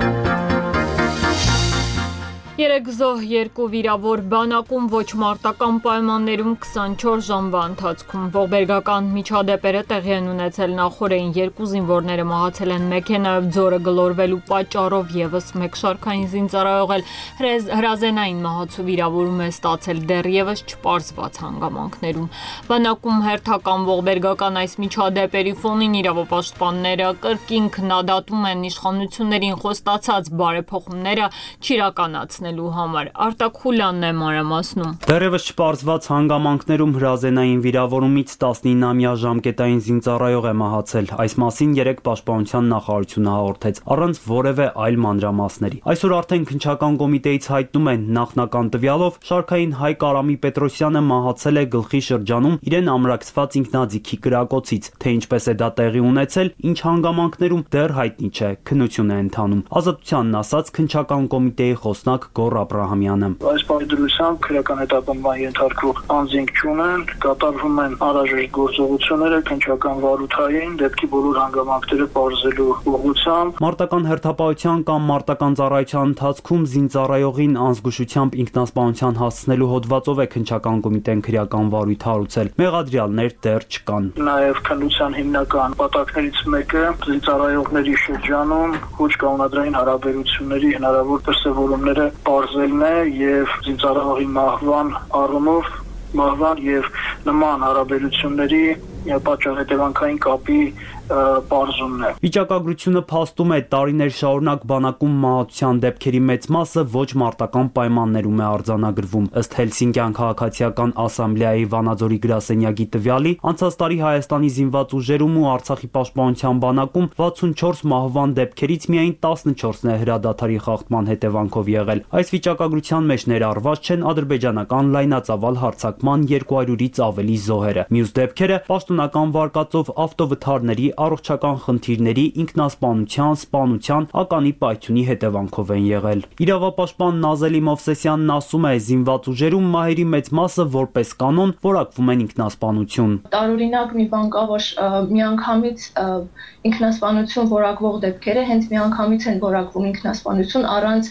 Երեք զոհ, երկու վիրավոր, բանակում ոչ մարտական պայմաններում քսանչորս ժամվա ընթացքում ողբերգական միջադեպերը տեղի են ունեցել նախորդին, երկու զինվորները մահացել են մեքենայով ձորը գլորվելու պատճառով, եւս մեկ շարքային զինծառայող էլ հրազենային մահացու վիրավորում է ստացել դեռևս չպարզված հանգամանքներում։ Բանակում հերթական ողբերգական այս միջադեպերի ֆոնին իրավապաշտպանները կրկին քննադատում են իշխանություններին խոստացած բարեփոխումները չիրականացնել համար Արտակ Խուլյանն է մանրամասնում։ Դեռևս չպարզված հանգամանքներում հրազենային վիրավորումից տասնինամյա ժամկետային զինծառայող է մահացել։ Այս մասին երեկ Պաշտպանության նախարարությունը հաղորդեց, առանց որևէ այլ մանրամասների։ Այսօր արդեն քննչական կոմիտեից հայտնում են նախնական տվյալով շարքային Հայկ Արամի Պետրոսյանը մահացել է գլխի շրջանում իրեն ամրակցված ինքնաձիգի կրակոցից, թե ինչպես է դա տեղի ունեցել, ինչ հանգամանքներում դեռ հայտնի չէ, քննություն է ընթանում։ Ազատությանն ասաց քննչական կոմիտեի խոսնակ Գոռ Աբրահամյանը։ Այս պայդրությամբ քրեական հետապնդման ենթարկվող անձինք չունեն, կատարվում են անհրաժեշտ գործողությունները քննչական վարութային դեպքի բոլոր հանգամանքները պարզելու ուղղությամբ։ Մարտական հերթապահության կամ մարտական ծառայության ընթացքում զինծառայողին անզգուշությամբ ինքնասպանության հասցնելու հոդվածով է քննչական կոմիտեն քրեական վարույթ հարուցել։ Մեղադրյալներ դեռ չկան։ Նաև քննության հիմնական պատակներից մեկը զինծառայողների շրջանում ոչ կանոնադրային հարաբերությունների հնարավոր դրսևորումները պարզելն է եւ զինծառայողի մահվան առումով մահվան եւ նման հարաբերությունների պատճառ-հետևանքային կապի պարզումն է։ Վիճակագրությունը փաստում է տարիներ շարունակ բանակում մահացության դեպքերի մեծ մասը ոչ մարտական պայմաններում է արձանագրվում։ Ըստ Հելսինկյան քաղաքացիական ասամբլեայի Վանաձորի գրասենյակի տվյալի, անցած տարի Հայաստանի զինված ուժերում ու Արցախի պաշտպանության բանակում վաթսունչորս մահվան դեպքերից միայն տասնչորսն է հրադադարի խախտման հետևանքով եղել։ Այս վիճակագրության մեջ ներառված չեն ադրբեջանական լայնածավալ հարձակման երկու հարյուրից ավելի զոհերը։ Մյուս դեպքերը պաշտոնական վարկածով ավտովթարների, առողջական խնդիրների, ինքնասպանության, սպանության, ականի պայթյունի հետևանքով են եղել։ Իրավապաշտպան Նազելի Մովսեսյանն ասում է, զինված ուժերում մահերի մեծ մասը որպես կանոն որակվում են ինքնասպանություն։ Տարօրինակ մի բան կա, որ միանգամից ինքնասպանություն որակվող դեպքերը հենց միանգամից են որակվում ինքնասպանություն առանց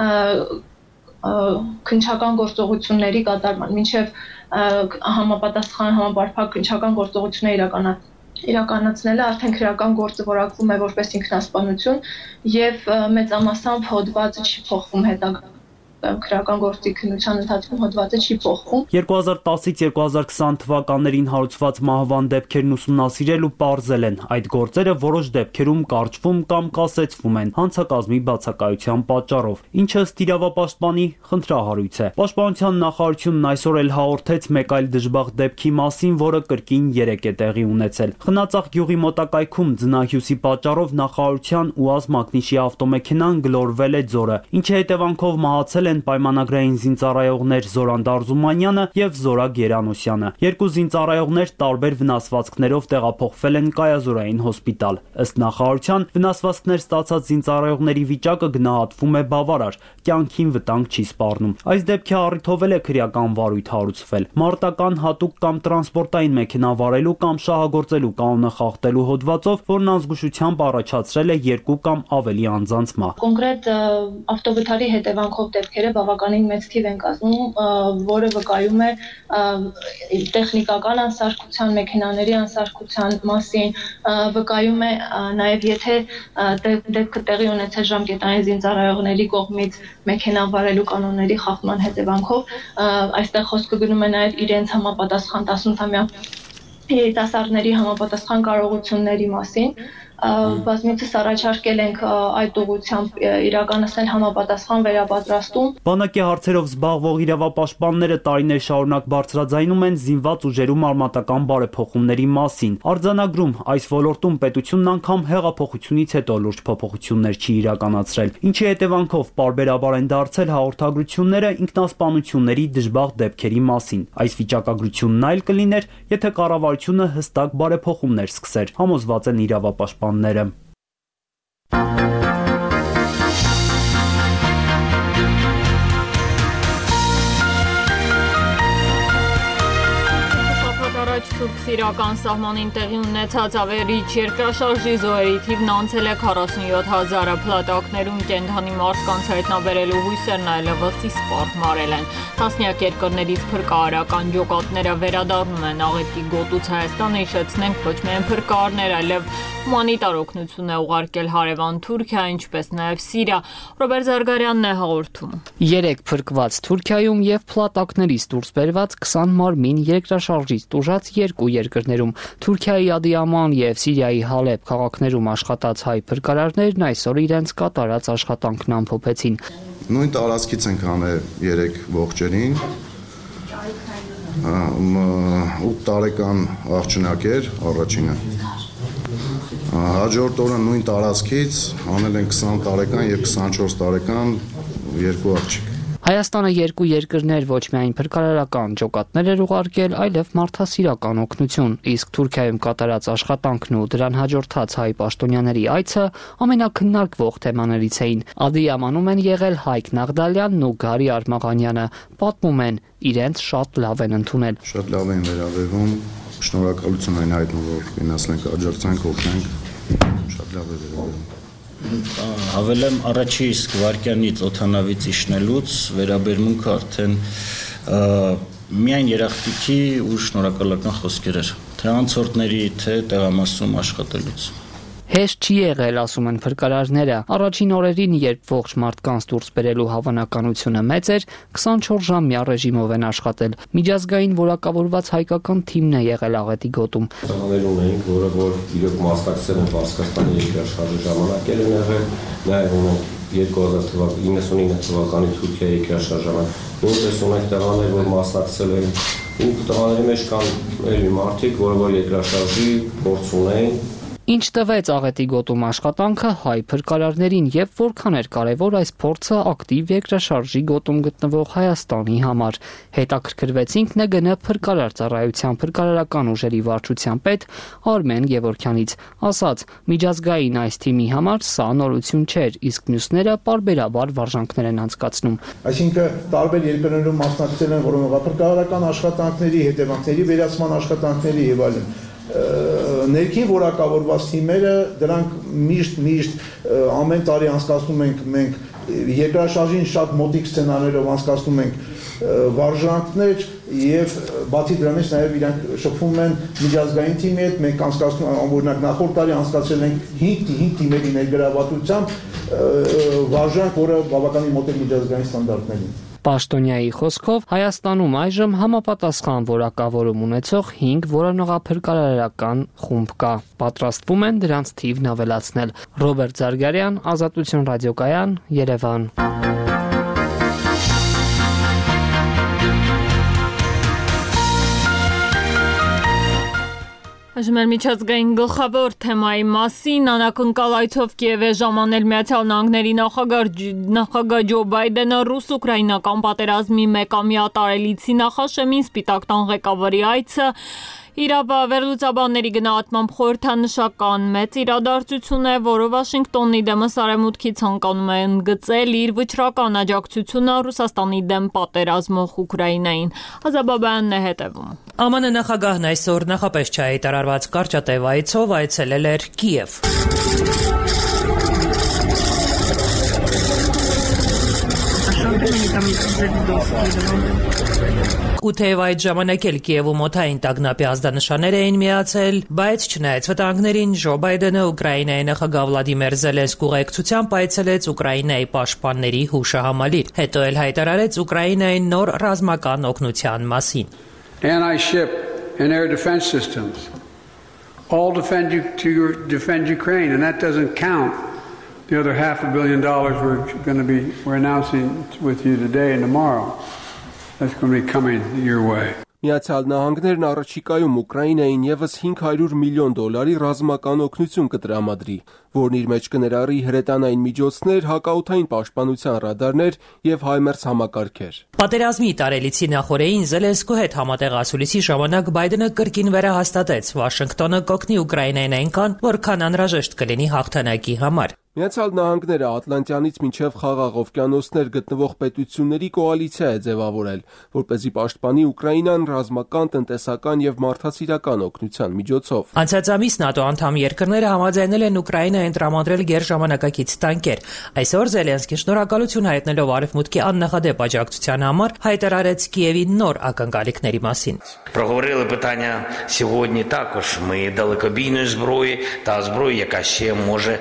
քննչական գործողությունների կատարման, մինչև համապատասխան համապարփակ քննչական գործողություններ իրականացնել իրականացնելը արդեն քրեական գործը որակվում է որպես ինքնասպանություն եւ մեծամասամբ հոդվածը չի փոխվում հետագա քրեական գործի քննության ընթացքում հոդվածը չի փոխվում։ երկու հազար տասից երկու հազար քսան թվականներին հարուցված մահվան դեպքերն ուսումնասիրել ու պարզել են։ Այդ գործերը որոշ դեպքերում կարճվում կամ կասեցվում են հանցակազմի բացակայության պատճառով, ինչը ըստ իրավապաշտպանի խնդրահարույց է։ Պաշտպանության նախարարությունն այսօր էլ հաղորդեց մեկ այլ դժբախտ դեպքի մասին, որը կրկին երեկ է տեղի ունեցել։ Խնածախ գյուղի մոտակայքում ձնահյուսի պատճառով նախարարության ու ազմակնիշի ավտոմեքենան գլորվել է ձորը, ինչի հետևանքով մահացել են պայմանագրային զինծառայողներ Զորանդար Զումանյանը եւ Զորագ Երանոսյանը։ Երկու զինծառայողներ տարբեր վնասվածքներով տեղափոխվել են կայազորային հոսպիտալ։ Ըստ նախարարության, վնասվածքներ ստացած զինծառայողների վիճակը գնահատվում է բավարար, կյանքին վտանգ չի սպառնում։ Այս դեպքի առիթով էլ է քրեական վարույթ հարուցվել։ Մարտական հատուկ կամ տրանսպորտային մեքենա վարելու կամ շահագործելու կանոնը խախտելու հոդվածով, որն անզգուշությամբ առաջացրել է երկու կամ ավելի անձանց մահ։ Կոնկրետ ավտովթարի հետևանքով դեպքերը բավականին մեծ թիվ են կազմում, որը վկայում է տեխնիկական անսարքության, մեքենաների անսարքության մասին, վկայում է նաև եթե դեպքը տեղի ունեցել ժամկետային զինծառայողների կողմից մեքենա վարելու կանոնների խախտման հետևանքով, այստեղ խոսքը գնում է նաև իրենց համապատասխան տասնութամյա երիտասարդների համապատասխան կարողությունների մասին։ Բազմիցս առաջարկել ենք այդ ուղղությամբ իրականացնել համապատասխան վերապատրաստում։ Բանակի հարցերով զբաղվող իրավապաշտպանները տարիներ շարունակ բարձրաձայնում են զինված ուժերում արմատական բարեփոխումների մասին։ Արձանագրում այս ոլորտում պետությունն անգամ հեղափոխությունից հետո լուրջ փոփոխություններ չի իրականացրել, ինչի հետևանքով պարբերաբար են դարձել հաղորդագրությունները ինքնասպանությունների դժբախտ դեպքերի մասին։ Այս վիճակագրությունն այլ կլիներ, եթե կառավարությունը հստակ բարեփոխումներ սկսեր, համոզված են իրավապաշտպանները։ Սիրական սահմանին տեղի ունեցած ավերիչ երկրաշարժի զոհերի թիվն անցել է քառասունյոթ հազարը, փլատակներում կենդանի մարդկանց հայտնաբերելու հույսերն այլևս իսպառ մարել են։ Տասնյակ երկրներից փրկարարական ջոկատները վերադառնում են աղետի գոտուց Հայաստանը, հիշեցնենք, ոչ միայն փրկարարներ, այլև հումանիտար օգնություն է ուղարկել հարևան Թուրքիա, ինչպես նաև Սիրիա։ Ռոբերտ Զարգարյանն է հաղորդում։ Երեք փրկված Թուրքիայում եւ փլատակներից դուրս բերված քսան մարմին երկրաշարժից տուժած երկու երկրներում Թուրքիայի Ադիաման եւ Սիրիայի Հալեբ քաղաքներում աշխատած հայ փրկարարներն այսօր իրենց կատարած աշխատանքն ամփոփեցին։ Նույն տարածքից ենք հանել երեք ողջերին։ ութ տարեկան աղջնակ էր առաջինը։ Հաջորդ օրը նույն տարածքից հանել են քսան տարեկան եւ քսանչորս տարեկան երկու աղջիկ։ Հայաստանը երկու երկրներ ոչ միայն փրկարարական ջոկատներ էր ուղարկել, այլև մարդասիրական օգնություն, իսկ Թուրքիայում կատարած աշխատանքն ու դրան հաջորդած հայ պաշտոնյաների այցը ամենակննարկվող թեմաներից էին։ Ադիամանում են եղել Հայկ Նաղդալյանն ու Գարի Արմաղանյանը, պատմում են, իրենց շատ լավ են ընդունել։ Շատ լավ են վերաբերվում, շնորհակալություն են հայտնում, որ գնացնենք աջակցենք, օգնենք, շատ լավ է վերաբերվում։ Հավելեմ առաջի իսկ վարկյանից օդանավից իջնելուց վերաբերմունքը արդեն միայն երախտիկի ու շնորհակալական խոսքեր էր, թե անցորդների, թե տեղամասում աշխատելուց։ Հեշտ չի եղել, ասում են փրկարարները։ Առաջին օրերին, երբ ողջ մարդկանց դուրս բերելու հավանականությունը մեծ էր, քսանչորս ժամյա ռեժիմով են աշխատել։ Միջազգային որակավորված հայկական թիմն է եղել աղետի գոտում։ Տղաներ ունենք, որը որ իրոք մասնակցել են Պարսկաստանի երկրաշարժի ժամանակ են եղել, նաև ունենք երկու հազար իննսունինը թվականի Թուրքիայի երկրաշարժը։ Նույնպես ունենք տղաներ, որ մասնակցել են, ու տղաների մեջ կան էլի մարդիկ, որը որ երկրաշարժի փորձ ունեն։ Ինչ տվեց աղետի գոտում աշխատանքը հայ փրկարարներին եւ որքան էր կարեւոր այս փորձը ակտիվ երկրաշարժի գոտում գտնվող Հայաստանի համար։ Հետաքրքրվեցինք ՆԳՆ փրկարար ծառայության փրկարարական ուժերի վարչության պետ Արմեն Գևորգյանից, ասաց. միջազգային այս թիմի համար սա նորություն չէր, իսկ մյուսները պարբերաբար վարժանքներ են անցկացնում։ Այսինքն տարբեր երկրներում մասնակցել են որոնք փրկարարական աշխատանքների, հետևանքների վերացման աշխատանքների եւ այլն։ Ներքին որակավորված թիմերը դրանք միշտ միշտ ամեն տարի անցկացնում ենք մենք երկրաշարժին շատ մոտիկ սցենարներով անցկացնում ենք վարժանքներ եւ բացի դրանից նաեւ իրանք շփվում են միջազգային թիմի հետ, մենք անցկացնում օրինակ նախորդ տարի անցկացրել ենք հինգ թիմերի ներգրավվածությամբ վարժանք, որը բավականին մոտ է միջազգային ստանդարտներին։ Պաշտոնյայի խոսքով Հայաստանում այժմ համապատասխան որակավորում ունեցող հինգ որոնողափրկարարական խումբ կա։ Պատրաստվում են դրանց թիվն ավելացնել։ Ռոբերտ Զարգարյան, Ազատություն ռադիոկայան, Երևան։ Այժմ մեր միջազգային գլխավոր թեմայի մասին անակնկալ այցով Կիև է ժամանել Միացյալ Նահանգների նախագահ Ջո Բայդենը ռուս-ուկրաինական պատերազմի մեկամյա տարելիցի նախաշեմին Սպիտակ տան ղեկավարի այցը իրավավերլուծաբանների գնահատմամբ խորհրդանշական մեծ իրադարձություն է, որը Վաշինգտոնի դեմս Արևմուտքի ցանկանում է ընդգծել իր վճռական աջակցությունը Ռուսաստանի դեմ պատերազմող Ուկրաինային։ Ազաբաբյանն է հետևում։ ԱՄՆ նախագահն այսօր նախապես չհայտարարված կարճատև այցով այցելել էր Կիև։ Ու թեև այդ ժամանակ էլ Կիևում օդային տագնապի ազդանշաններ էին միացել, բայց չնայած վտանգներին Ջո Բայդենը Ուկրաինայի նախագահ Վլադիմիր Զելենսկու ուղեկցությամբ այցելեց Ուկրաինայի պաշտպանների հուշահամալիր, հետո էլ հայտարարեց Ուկրաինային նոր ռազմական օգնության մասին։ Anti-ship and air defense systems, all defend to defend Ukraine, and that doesn't count the other half a billion dollars we're going to be we're announcing with you today and tomorrow. That's going to be coming your way. Միացյալ Նահանգներն առաջիկայում Ուկրաինային եւս հինգ հարյուր միլիոն դոլարի ռազմական օգնություն կտրամադրի, որն իր մեջ կներառի հրետանային միջոցներ, հակաօդային պաշտպանության ռադարներ եւ հայմերս համակարգեր։ Պատերազմի տարելիցի նախորդին Զելենսկու հետ համատեղ ասուլիսի ժամանակ Բայդենը կրկին վերահաստատեց Վաշինգտոնը կօգնի Ուկրաինային այնքան, որքան անհրաժեշտ կլինի հաղթանակի համար։ Միացյալ Նահանգները Ատլանտյանից մինչև Խաղաղ օվկիանոսներ գտնվող պետությունների կոալիցիա է ձևավորել, որպեսզի պաշտպանի Ուկրաինան ռազմական, տնտեսական եւ մարդասիրական օգնության միջոցով։ Անցած ամիս ՆԱՏՕ անդամ երկրները համաձայնել են Ուկրաինային տրամադրել գերժամանակակից տանկեր։ Այսօր Զելենսկին շնորհակալություն հայտնելով Արևմուտքի աննախադեպ աջակցության համար հայտարարեց Կիևի нոր ակնկալիքների մասին։ Проговорили питання сьогодні також. Ми далекобійної зброї та зброї, яка ще може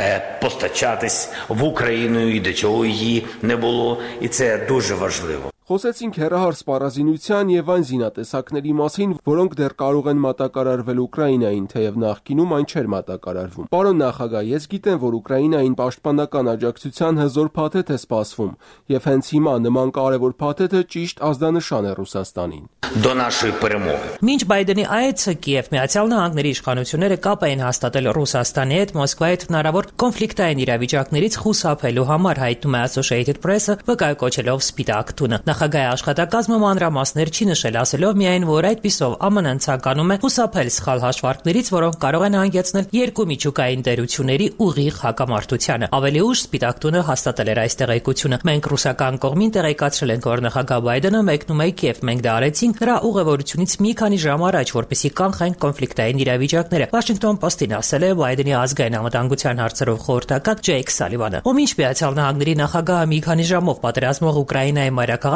постачатись в Україну і до чого її не було, і це дуже важливо. Խոսեցինք հեռահար սպառազինության եւ այն զինատեսակների մասին, որոնք դեռ կարող են մատակարարվել Ուկրաինային, թեև նախկինում այն չէր մատակարարվում։ Պարոն նախագահ, ես գիտեմ, որ Ուկրաինային պաշտպանական աջակցության հզոր փաթեթ է սպասվում, եւ հենց հիմա նման կարևոր փաթեթը ճիշտ ազդանշան է Ռուսաստանին։ До нашої перемоги. Մինչ Բայդենի այցը Կիև Միացյալ Նահանգների իշխանությունները կապ էին հաստատել Ռուսաստանի հետ Մոսկվայի հետ հնարավոր կոնֆլիկտային իրավիճակներից խուսափելու համար, հայտնում է Associated Press-ը, վկայակոչելով Սպիտակ տունը։ Նախագահի աշխատակազմը մանրամասներ չի նշել, ասելով միայն, որ այդպիսով ԱՄՆ-ն ցանկանում է խուսափել սխալ հաշվարկներից, որոնք կարող են հանգեցնել երկու միջուկային տերությունների ուղիղ հակամարտությանը։ Ավելի ուշ Սպիտակ տունը հաստատել էր այս տեղեկությունը։ Մենք ռուսական կողմին տեղեկացրել ենք, որ նախագահ Բայդենը մեկնում է Կիև, մենք դա արեցինք նրա ուղևորությունից մի քանի ժամ առաջ, որպեսզի կանխենք կոնֆլիկտային իրավիճակները։ Washington Post-ին ասել է Բայդենի ազգային անվտանգության հարցերով խորհրդական Ջեյք Սալիվանը։ Ում ինչ Միացյալ Նահանգների նախագահը մի քանի ժամով պատերազմող Ուկրաինայի մայրաքաղաք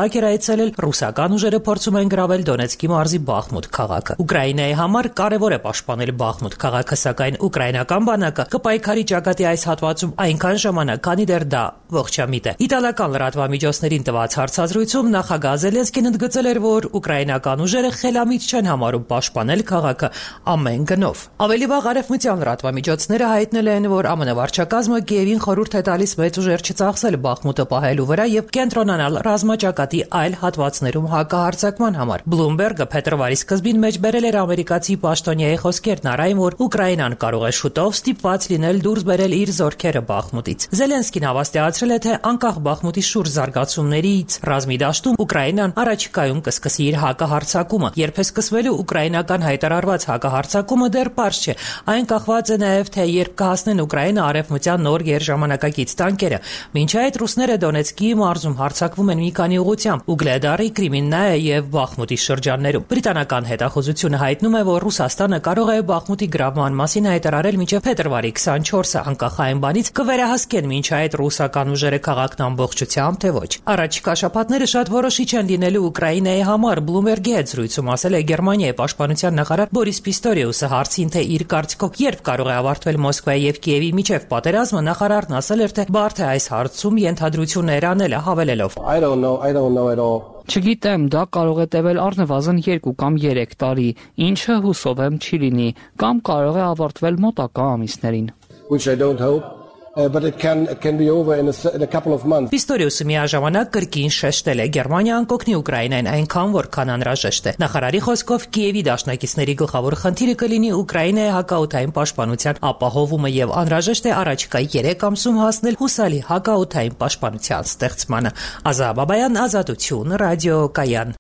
քաղաք էր այցելել, ռուսական ուժերը փորձում են գրավել Դոնեցկի մարզի Բախմուտ քաղաքը։ Ուկրաինայի համար կարևոր է պաշտպանել Բախմուտ քաղաքը, սակայն ուկրաինական բանակը կպայքարի ճակատի այս հատվածում այնքան ժամանակ, քանի դեռ դա ողջամիտ է։ Իտալական լրատվամիջոցներին տված հարցազրույցում նախագահ Զելենսկին ընդգծել էր, որ ուկրաինական ուժերը խելամիտ չեն համարում պաշտպանել քաղաքը ամեն գնով։ Ավելի վաղ արևմտյան լրատվամիջոցները հայտնել են, որ ԱՄՆ վարչակազմը Կիևին խորհուրդ է տալիս մեծ ուժեր չծախսել Բախմուտը պահելու վրա եւ կենտրոնանալ ռազմաճակատի այլ հատվածներում հակահարձակման համար։ Բլումբերգը փետրվարի սկզբին մեջբերել էր ամերիկացի պաշտոնյայի խոսքերն առայն, որ Ուկրաինան կարող է շուտով ստիպված լինել դուրս բերել իր զորքերը Բախմուտից։ Զելենսկին հավաստիացրել է, թե անկախ Բախմուտի շուրջ զարգացումներից ռազմի դաշտում Ուկրաինան առաջիկայում կսկսի իր հակահարձակումը։ Երբ է սկսվելու ուկրաինական հայտարարված հակահարձակումը դեռ պարզ չէ։ Այն կախված է նաև, թե երբ կհասնեն Ուկրաինա արևմտյան նոր գերժամանակակից տանկերը։ Մինչ այդ ռուսները Դոնեցկի մարզում հարձակվում են մի քանի ուղղությամբ՝ Ուգլեդարի, Կրիմիննայե եւ Բախմուտի շրջաններում։ Բրիտանական հետախուզությունը հայտնում է, որ Ռուսաստանը կարող է Բախմուտի գրավման մասին հայտարարել մինչև փետրվարի քսանչորսը, անկախ այն բանից կվերահասկեն մինչ այդ ռուսական ուժերը քաղաքն ամբողջությամբ, թե ոչ։ Առաջիկա շաբաթները շատ որոշիչ են լինելու Ուկրաինայի համար։ Բլումբերգի հետ զրույցում ասել է Գերմանիայի պաշտպանության նախարար Բորիս Պիստորիուսը հարցին, թե իր կարծիքով երբ կարող է ավարտվել Մոսկվայի եւ Կիևի միջև պատերազմը, նախարարն ասել էր, թե բարդ է այս հարցում ենթադրություններ անելը, հավելելով. I don't know, I don't know at all. Չգիտեմ, դա կարող է տևել առնվազն երկու կամ երեք տարի, ինչը հուսով եմ չի լինի, կամ կարող է ավարտվել մոտակա ամիսներին։ Which I don't hope. Uh, but it can it can be over in a, in a couple of months. Պիստորիուսը միաժամանակ կրկին շեշտել է Գերմանիան կօգնի Ուկրաինային այնքան, որքան անհրաժեշտ է։ Նախարարի խոսքով Կիևի դաշնակիցների գլխավոր խնդիրը կլինի Ուկրաինայի հակաօդային պաշտպանության ապահովումը եւ անհրաժեշտ է առաջիկա երեք ամսում հասնել հուսալի հակաօդային պաշտպանության ստեղծմանը։ Ազա Բաբայան, Ազատություն, ռադիոկայան։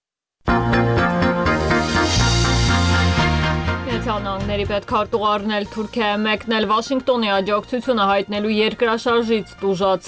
Նահանգների պետքարտուղարն էլ Թուրքիայ մեկնել Վաշինգտոնի աջակցությունը հայտնելու երկրաշարժից տուժած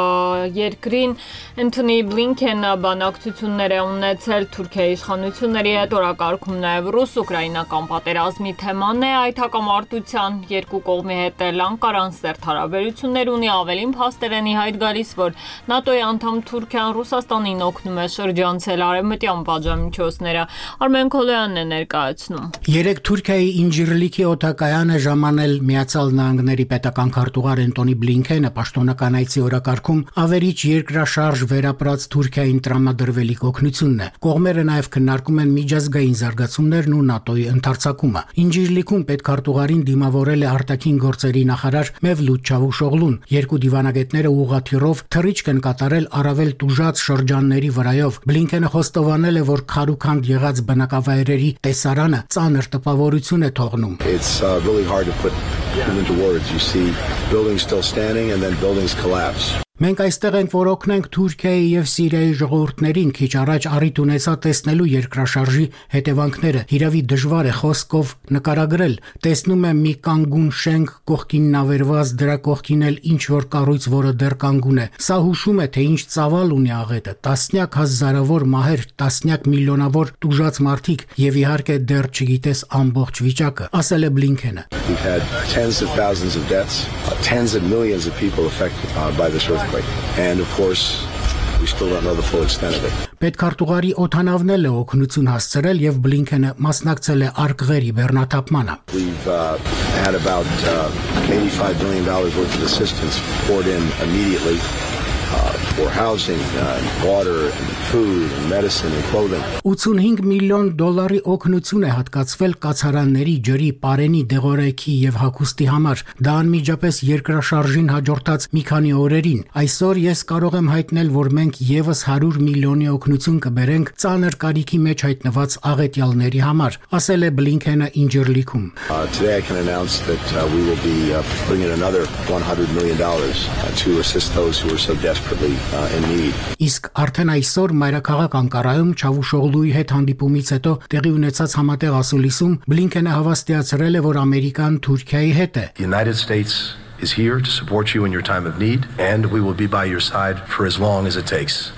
երկրին Անթոնի Բլինքենը բանակցություններ է ունեցել Թուրքիայի իշխանությունների հետ, օրակարգում նաև ռուս-ուկրաինական պատերազմի թեման է, այդ հակամարտության երկու կողմի հետ էլ Անկարան սերտ հարաբերություններ ունի, ավելին փաստեր են ի հայտ գալիս, որ ՆԱՏՕ-ի անդամ Թուրքիան Ռուսաստանին օգնում է շրջանցել արևմտյան պատժամիջոցները։ Արմեն Քոլոյանն է ներկայացնում։ Երեք Թուրքիայի Ինջիրլիքի օդակայանը ժամանել Միացյալ Նահանգների պետական քարտուղար Անթոնի Բլինքենը պաշտոնական այցի օրակարգում ավերիչ երկրաշարժ վերապրած Թուրքիային տրամադրվելիք օգնությունն է։ Կողմերը նաև քննարկում են միջազգային զարգացումներն ու ՆԱՏՕ-ի ընդարձակումը։ Ինջիրլիքում պետքարտուղարին դիմավորել է արտաքին գործերի նախարար Մևլութ Չավուշօղլուն։ Երկու դիվանագետները ուղղաթիռով թռիչք են կատարել առավել տուժած շրջանների վրայով։ Բլինքենը խոստովանել է, որ քարուքանդ եղած բնակավայրերի տեսարանը ծանր տպավորություն է թողնում։ It's uh, really hard to put them into words. You see buildings still standing and then buildings collapse. Մենք այստեղ ենք, որ օգնենք Թուրքիայի եւ Սիրիայի ժողովուրդներին քիչ առաջ առիթ ունեցա տեսնելու երկրաշարժի հետևանքները։ Հիրավի դժվար է խոսքով նկարագրել։ Տեսնում եմ մի կանգուն շենք, կողքին նավերված, դրա կողքին էլ ինչ որ կառույց, որը դեռ կանգուն է։ Սա հուշում է, թե ինչ ծավալ ունի աղետը։ Տասնյակ հազարավոր մահեր, տասնյակ միլիոնավոր տուժած մարդիկ եւ իհարկե դեռ չգիտես ամբողջ վիճակը, ասել է Բլինքենը։ We've had tens of thousands of deaths, uh, tens of millions of people affected uh, by this earthquake. And of course, we still don't know the full extent of it. Պետքարտուղարի օդանավն էլ է օգնություն հասցրել եւ Բլինքենը մասնակցել է արկղերի բեռնաթափմանը։ We've uh, had about uh, eighty-five million dollars worth of assistance poured in immediately uh, for housing, uh, and water, and food, and medicine, and clothing. ութսունհինգ միլիոն դոլարի օգնություն է հատկացվել կացարանների, ջրի, պարենի, դեղորայքի եւ հագուստի համար։ Դա անմիջապես երկրաշարժին հաջորդած մի քանի օրերին։ Այսօր ես կարող եմ հայտնել, որ մենք եւս հարյուր միլիոնի օգնություն կբերենք ծանր կարիքի մեջ հայտնված աղետյալների համար, ասել է Բլինքենը Ինջիրլիքում։ Today I can announce that uh, we will be uh, bringing another one hundred million dollars uh, to assist those who are so desperately uh, in need. Իսկ արդեն այսօր մայրաքաղաք Անկարայում Չավուշօղլուի հետ հանդիպումից հետո տեղի ունեցած համատեղ ասուլիսում Բլինքենը հավաստիացրել է, որ Ամերիկան Թուրքիայի հետ է։ The United States is here to support you in your time of need and we will be by your side for as long as it takes.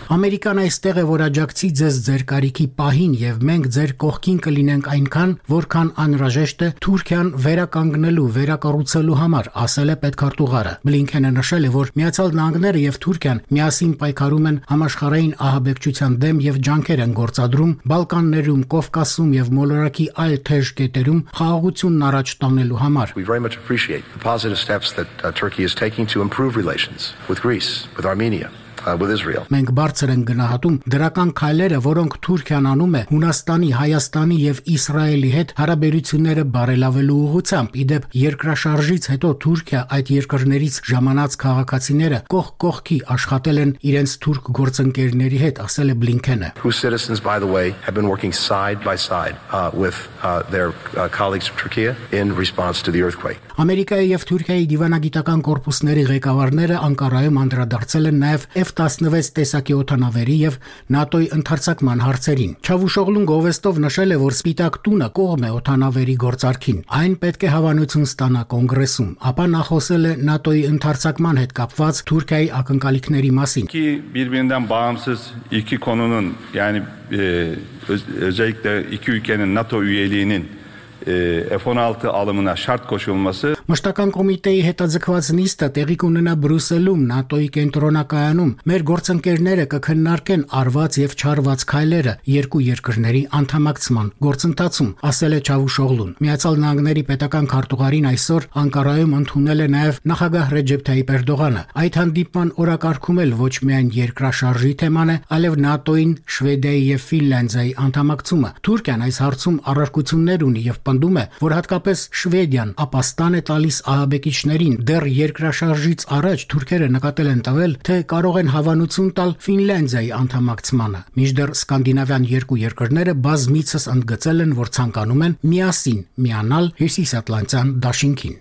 Ամերիկան այստեղ է, որ աջակցի ձեզ ձեր կարիքի պահին եւ մենք ձեր կողքին կլինենք այնքան, որքան անհրաժեշտ է Թուրքիան վերականգնելու, վերակառուցելու համար, ասել է պետքարտուղարը։ Բլինքենը նշել է, որ Միացյալ Նահանգները եւ Թուրքիան միասին պայքարում են համաշխարհային ահաբեկչության դեմ եւ ջանքեր են գործադրում Բալկաններում, Կովկասում եւ մոլորակի այլ թեժ կետերում խաղաղությունն առաջ տանելու համար։ We very much appreciate the positive steps that uh, Turkey is taking to improve relations with Greece, with Armenia. With Israel. Մենք բարձր ենք գնահատում դրական քայլերը, որոնք Թուրքիան անում է Հունաստանի, Հայաստանի եւ Իսրայելի հետ հարաբերությունները բարելավելու ուղղությամբ։ Իդեպ երկրաշարժից հետո Թուրքիա այդ երկրներից ժամանած քաղաքացիները կողք կողքի աշխատել են իրենց թուրք գործընկերների հետ, ասել է Բլինքենը։ Whose citizens, by the way, have been working side by side uh, with uh, their uh, colleagues from Turkey in response to the earthquake. Ամերիկայի եւ Թուրքիայի դիվանագիտական կորպուսների ղեկավարները Անկարայում անդրադարձել են նաեւ F տասնվեց տեսակի օդանավերի եւ ՆԱՏՕ-ի ընդարձակման հարցերին։ Չավուշօղլուն գովեստով նշել է, որ Սպիտակ տունը կողմ է օդանավերի գործարքին։ Այն պետք է հավանություն ստանա կոնգրեսում, ապա նախոսել է ՆԱՏՕ-ի ընդարձակման հետ կապված Թուրքիայի ակնկալիքների մասին։ Birbirinden bağımsız iki konunun yani e, öz, özellikle iki ülkenin NATO üyeliğinin F on altı alımına şart koşulması. Մշտական կոմիտեի հետաձգված նիստը տեղի կունենա Բրյուսելում, ՆԱՏՕ-ի կենտրոնակայանում։ Մեր գործընկերները կքննարկեն արված եւ չարված քայլերը երկու երկրների անդամակցման գործընթացում, ասել է Չավուշօղլուն։ Միացյալ Նահանգների պետական քարտուղարին այսօր Անկարայում ընդունել է նաեւ նախագահ Ռեջեփ Թայիպ Էրդողանը։ Այդ հանդիպման օրակարգում էլ ոչ միայն երկրաշարժի թեման է, այլև ՆԱՏՕ-ին, Շվեդիայի եւ Ֆինլանդիայի անդամակցումը։ Թուրքիան այս հարցում առարկություններ ունի եւ պնդում է, որ հատկապես Շվեդիան ապաստան է տալիս ահաբեկիչներին։ Դեռ երկրաշարժից առաջ թուրքերը նկատել են տվել, թե կարող են հավանություն տալ Ֆինլանդիայի անդամակցմանը։ Մինչդեռ սկանդինավյան երկու երկրները բազմիցս ընդգծել են, որ ցանկանում են միասին միանալ Հյուսիսատլանտյան դաշինքին։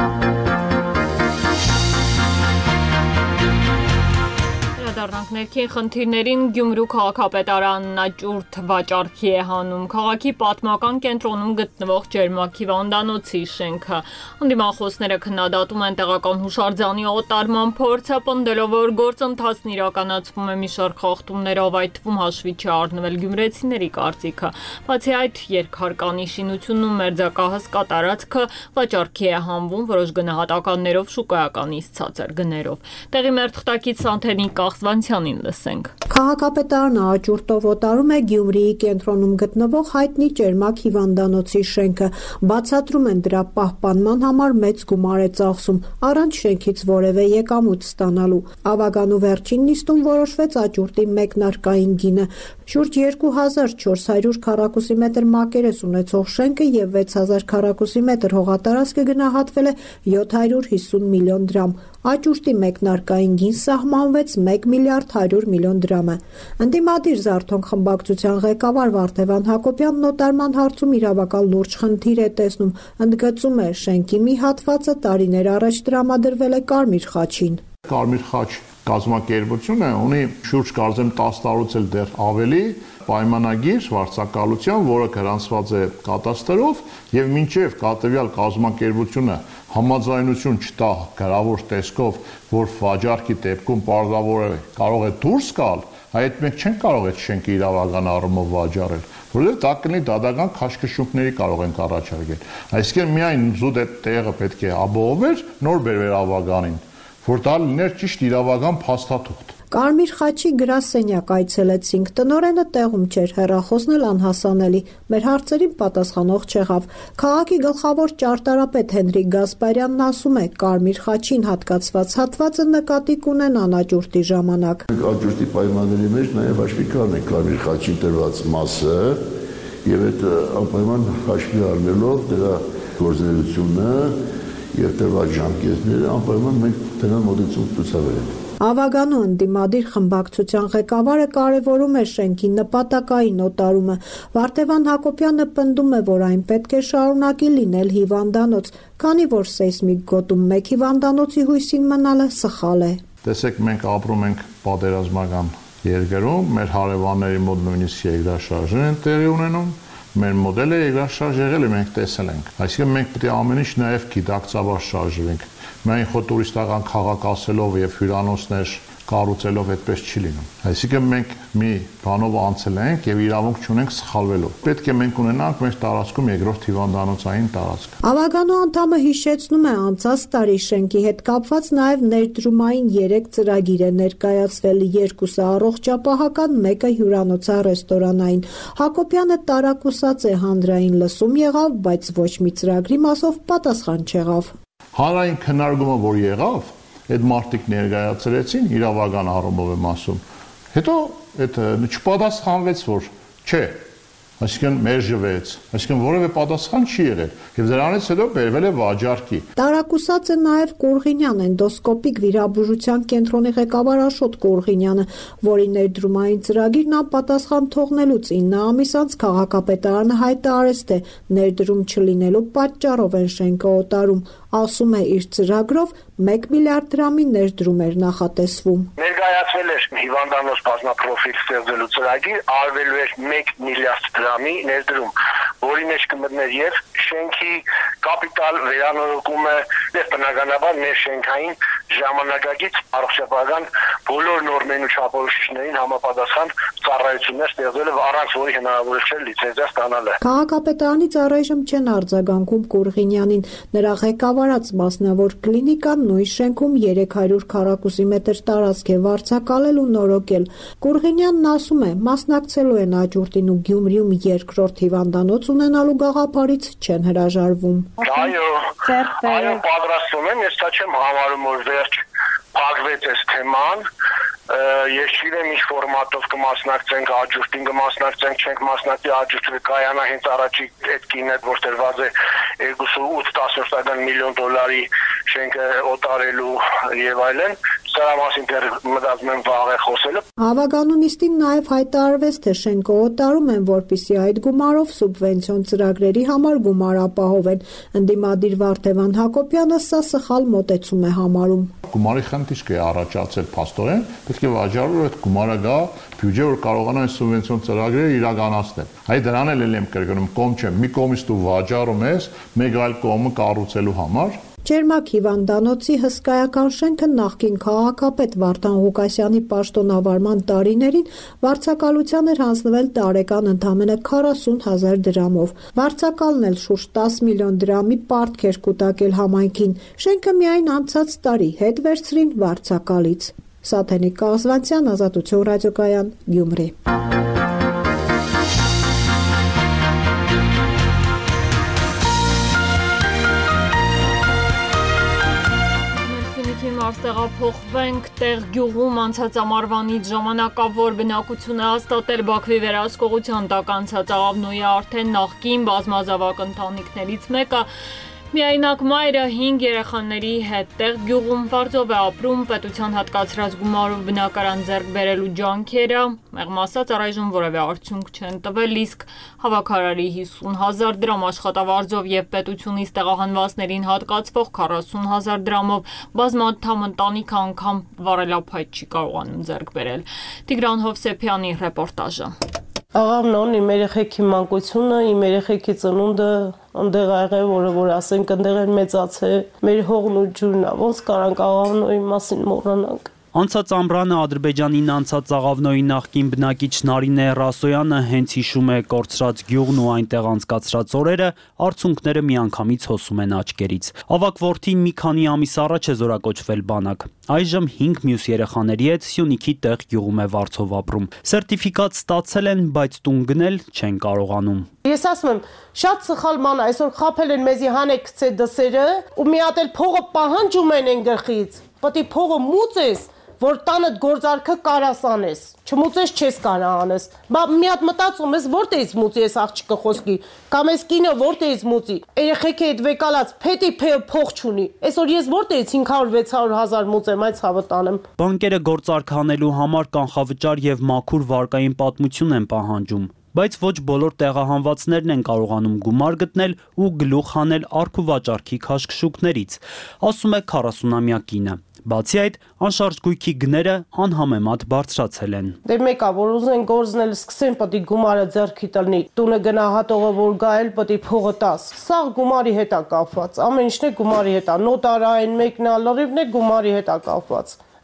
Ներքին խնդիրներին Գյումրու քաղաքապետարանն աճուրդ վաճառքի է հանում քաղաքի պատմական կենտրոնում գտնվող ջերմակ հիվանդանոցի շենքը։ Անդիմախոսները քննադատում են տեղական հուշարձանի օտարման փորձը, պնդելով, որ գործընթացն իրականացվում է մի շարք խախտումներով, այդ թվում հաշվի չի առնվել գյումրեցիների կարծիքը։ Բացի այդ, երկհարկանի շինությունն ու մերձակահաս կատարածքը վաճառքի է հանվում որոշ գնահատականներով շուկայականից ցածր գներով։ Տեղի մեր թղթակից Սանթենի Կաղզվանցյան լսենք։ Քաղաքապետարանը աճուրդով օտարում է Գյումրիի կենտրոնում գտնվող հայտնի ջերմակ հիվանդանոցի շենքը, բացատրում են դրա պահպանման համար մեծ գումար է ծախսում, առանց շենքից որևէ եկամուտ ստանալու։ Ավագանու վերջին նիստում որոշվեց աճուրդի մեկնարկային գինը, շուրջ երկու հազար չորս հարյուր քառակուսի մետր մակերես ունեցող շենքը եւ վեց հազար քառակուսի մետր հողատարածքը գնահատվել է յոթ հարյուր հիսուն միլիոն դրամ։ Աճուրդի մեկնարկային գին սահմանվեց մեկ միլիարդ հարյուր միլիոն դրամ է։ Ընդդիմադիր Զարթոնք խմբակցության ղեկավար Վարդևան Հակոբյանն նոտարման հարցում իրավական լուրջ խնդիր է տեսնում, ընդգծում է շենքի մի հատվածը տարիներ առաջ տրամադրվել է Կարմիր խաչին։ Կարմիր խաչ կազմակերպությունը ունի շուրջ կարծեմ տասը տարուց էլ դեռ ավելի պայմանագիր վարձակալության, որը գրանցված է կատաստրով եւ մինչեւ կատվյալ կազմակերպությունը համաձայնություն չտա գրավոր տեսքով, որ վաճառքի դեպքում պարտավոր է կարող է դուրս գալ, այդ մենք չենք կարող այդ շենքը իրավական առումով վաճառել, որովհետեւ դա կլինի դատական քաշքշուկների կարող ենք առաջարկել։ Այսինքն միայն զուտ այդ տեղը պետք է ապահովել նոր բերվեր ավականին, որ դա լիներ ճիշտ իրավական փաստաթուղթ։ Կարմիր խաչի գրասենյակ այցելեցինք, տնօրենը տեղում չէր, հեռախոսն էլ անհասանելի, մեր հարցերին պատասխանող չեղավ։ Քաղաքի գլխավոր ճարտարապետ Հենրիկ Գասպարյանն ասում է, Կարմիր խաչին հատկացված հատվածը նկատի կունենան աճուրդի ժամանակ։ Աճուրդի պայմանների մեջ նաև հաշվի կառնենք Կարմիր խաչի տրված մասը եւ այդ անպայման հաշվի առնելով դրա գործունեությունը եւ տրված ժամկետները անպայման մենք դրան մոտեցում ցուցաբերենք։ Ավագանու ընդդիմադիր խմբակցության ղեկավարը կարևորում է շենքի նպատակային օտարումը։ Վարդևան Հակոբյանը պնդում է, որ այն պետք է շարունակի լինել հիվանդանոց, քանի որ սեյսմիկ գոտում մեկ հիվանդանոցի հույսին մնալը սխալ է։ Տեսեք, մենք ապրում ենք պատերազմական երկրում, մեր հարևանների մոտ նույնիսկ երկրաշարժներ են տեղի ունենում, մեր մոդելը երկրաշարժ եղել է, մենք տեսել ենք։ Այսինքն մենք պետք է ամեն ինչ նաև գիտակցաբար շարժվենք։ Մենք խո տուրիստական քաղաք ասելով եւ հյուրանոցներ կառուցելով այդպես չի լինում։ Այսինքն մենք մի բանով անցել ենք եւ իրավունք չունենք սխալվելու։ Պետք է մենք ունենանք մեր տարածքում երկրորդ հիվանդանոցային տարածք։ Ավագանու անդամը հիշեցնում է անցած տարի շենքի հետ կապված նաեւ ներդրումային երեք ծրագիր է ներկայացվել, երկուսը առողջապահական, մեկը հյուրանոցա-ռեստորանային։ Հակոբյանը տարակուսած է հանրային լսում եղավ, բայց ոչ մի ծրագրի մասով պատասխան չեղավ։ Հանրային քննարկումը, որ եղավ, այդ մարտիկ ներկայացրեցին իրավական առումով եմ ասում։ Հետո այդ չպատասխանվեց, որ չէ, այսինքն մերժվեց, այսինքն որևէ պատասխան չի եղել եւ դրանից հետո բերվել է վաճառքի։ Տարակուսած է նաեւ Կուրղինյան էնդոսկոպիկ վիրաբուժության կենտրոնի ղեկավար Աշոտ Կուրղինյանը, որի ներդրումային ծրագիրն անպատասխան թողնելուց ինը ամիս անց քաղաքապետարանը հայտարարեց, թե ներդրում չլինելու պատճառով են շենքը օտարում, ասում է իր ծրագրով մեկ միլիարդ դրամի ներդրում էր նախատեսվում։ Ներկայացվել էր հիվանդանոց բազմապրոֆիլ ստեղծելու ծրագիր, արվելու էր մեկ միլիարդ դրամի ներդրում, որի մեջ կմտներ եւ շենքի կապիտալ վերանորոգումը եւ բնականաբար ներշենքային ժամանակակից առողջապահական բոլոր նորմերին ու չափորոշիչներին համապատասխան ծառայություններ ստեղծել եւ առանց որի հնարավոր չէ լիցենզիա ստանալը։ Քաղաքապետարանից առայժմ չեն արձագանքում Կուրղինյանին, նրա ղեկավարած մասնավոր կլինիկան նույն շենքում երեք հարյուր քառակուսի մետր տարածք է վարձակալել ու նորոգել։ Կուրղինյանն ասում է, մասնակցելու են Աճուրդին ու Գյումրիում երկրորդ հիվանդանոց ունենալու գաղափարից չեն հրաժարվում։ Այո, այո, պատրաստվում եմ, ես դա չեմ համարում, որ վերջ փակվեց այս թեման։ Ես չգիտեմ ինչ ֆորմատով կմասնակցենք, Աճուրդին կմասնակցենք, չենք մասնակցի, Աճուրդը կայանա հենց առաջի այդ կինը, որ տրված է երկուսուց տասնորդական միլիոն դոլարի շենքը օտարելու եւ այլն։ Սրա մասին դեռ մտածում եմ վաղ է խոսելը։ Ավագանունիստին նաեւ հայտարարվեց, թե շենքը օտարում են, որպեսզի այդ գումարով սուբվենցիոն ծրագրերի համար գումար ապահովեն։ Ընդդիմադիր Վարդևան Հակոբյանը սա սխալ մոտեցում է համարում։ Գումարի խնդիր կա առաջացել փաստորեն, պետք է վաճառը այդ գումարը գա բյուջե, որ կարողանան սուբվենցիոն ծրագրերը իրականացնել։ Այ դրան էլ եմ կրկնում, կողմ չեմ, մի կողմից դու վաճառում ես, մեկ այլ կողմը կառուցելու համար։ Ճերմակ հիվանդանոցի հսկայական շենքը նախկին քաղաքապետ Վարդան Ղուկասյանի պաշտոնավարման տարիներին վարձակալության էր հանձնվել տարեկան ընդամենը քառասուն հազար դրամով։ Վարձակալն էլ շուրջ տասը միլիոն դրամի պարտք էր կուտակել համայնքին։ Շենքը միայն անցած տարի հետ վերցրին վարձակալից։ Սաթենիկ Կաղզվանցյան, Ազատություն ռադիոկայան, Գյումրի։ Տեղափոխվենք տեղ գյուղում անցած ամառվանից ժամանակավոր բնակություն է հաստատել Բաքվի վերահսկողության տակ անցած Աղավնոյի արդեն նախկին բազմազավակ ընտանիքներից մեկը միայնակ մայրը հինգ երեխաների հետ տեղ գյուղում վարձով է ապրում, պետության հատկացրած գումարով բնակարան ձեռք բերելու ջանքերը, մեղմ ասած առայժմ որևէ արդյունք չեն տվել, իսկ հավաքարարի հիսուն հազար դրամ աշխատավարձով եւ պետությունից տեղահանվածներին հատկացվող քառասուն հազար դրամով բազմաթամ ընտանիք անգամ վառելափայտ չի կարողանում ձեռք բերել։ Տիգրան Հովսեփյանի ռեպորտաժը։ Աղավնոն իմ երեխեքի մանկությունը, իմ երեխեքի ծնունդը ընդեղ ա եղել, որը որ ասենք ընդեղ են մեծացել, մեր հողն ու ջուրն ա, ոնց կարանք Աղավնոյի մասին մոռանանք։ Անցած ամռանը Ադրբեջանին անցած Աղավնոյի նախկին բնակիչ Նարինե Ռասոյանը հենց հիշում է կորցրած գյուղն ու այնտեղ անցկացրած օրերը, արցունքները միանգամից հոսում են աչքերից։ Ավակ որդին մի քանի ամիս առաջ է զորակոչվել բանակ։ Այժմ հինգ մյուս երեխաների հետ Սյունիքի տեղ գյուղում է վարձով ապրում։ Սերտիֆիկատ ստացել են, բայց տուն գնել չեն կարողանում։ Ես ասում եմ, շատ սխալ ման այսօր խափել են մեզի հանեք գցե դսերը ու մի հատ էլ փողը պահանջում են են գլխից։ Պետք է փողը մուծես, որ տանդ գործարքը կարաս անես, չմուծես չես կարա անես, բա մի հատ մտածում ես որտեղից մուծի ես աղջիկը խոսքի, կամ ես կինը որտեղից մուծի, երեխեքի հետ վեկալած փետի փող չունի, այսօր ես որտեղից հինգ հարյուր վեց հարյուր հազար մուծեմ, այդ ցավը տանեմ։ Բանկերը գործարք հանելու համար կանխավճար եւ մաքուր վարկային պատմություն են պահանջում, բայց ոչ բոլոր տեղահանվածներն են կարողանում գումար գտնել ու գլուխ հանել արքուվաճառքի քաշքշուկներից, ասում է քառասունամյա կինը։ Բացի այդ, անշարժ գույքի գները անհամեմատ բարձրացել են։ Դե մեկա, որ ուզեն գործնել, սկսեն, պետք է գումարը ձեռքի տնի, տունը գնահատողը որ գա էլ պետք է փողը տաս։ Սա գումարի հետ է կապված, ամեն ինչն է գումարի հետ է, նոտարային մեկն է, լրիվն է գումարի հետ է կապված։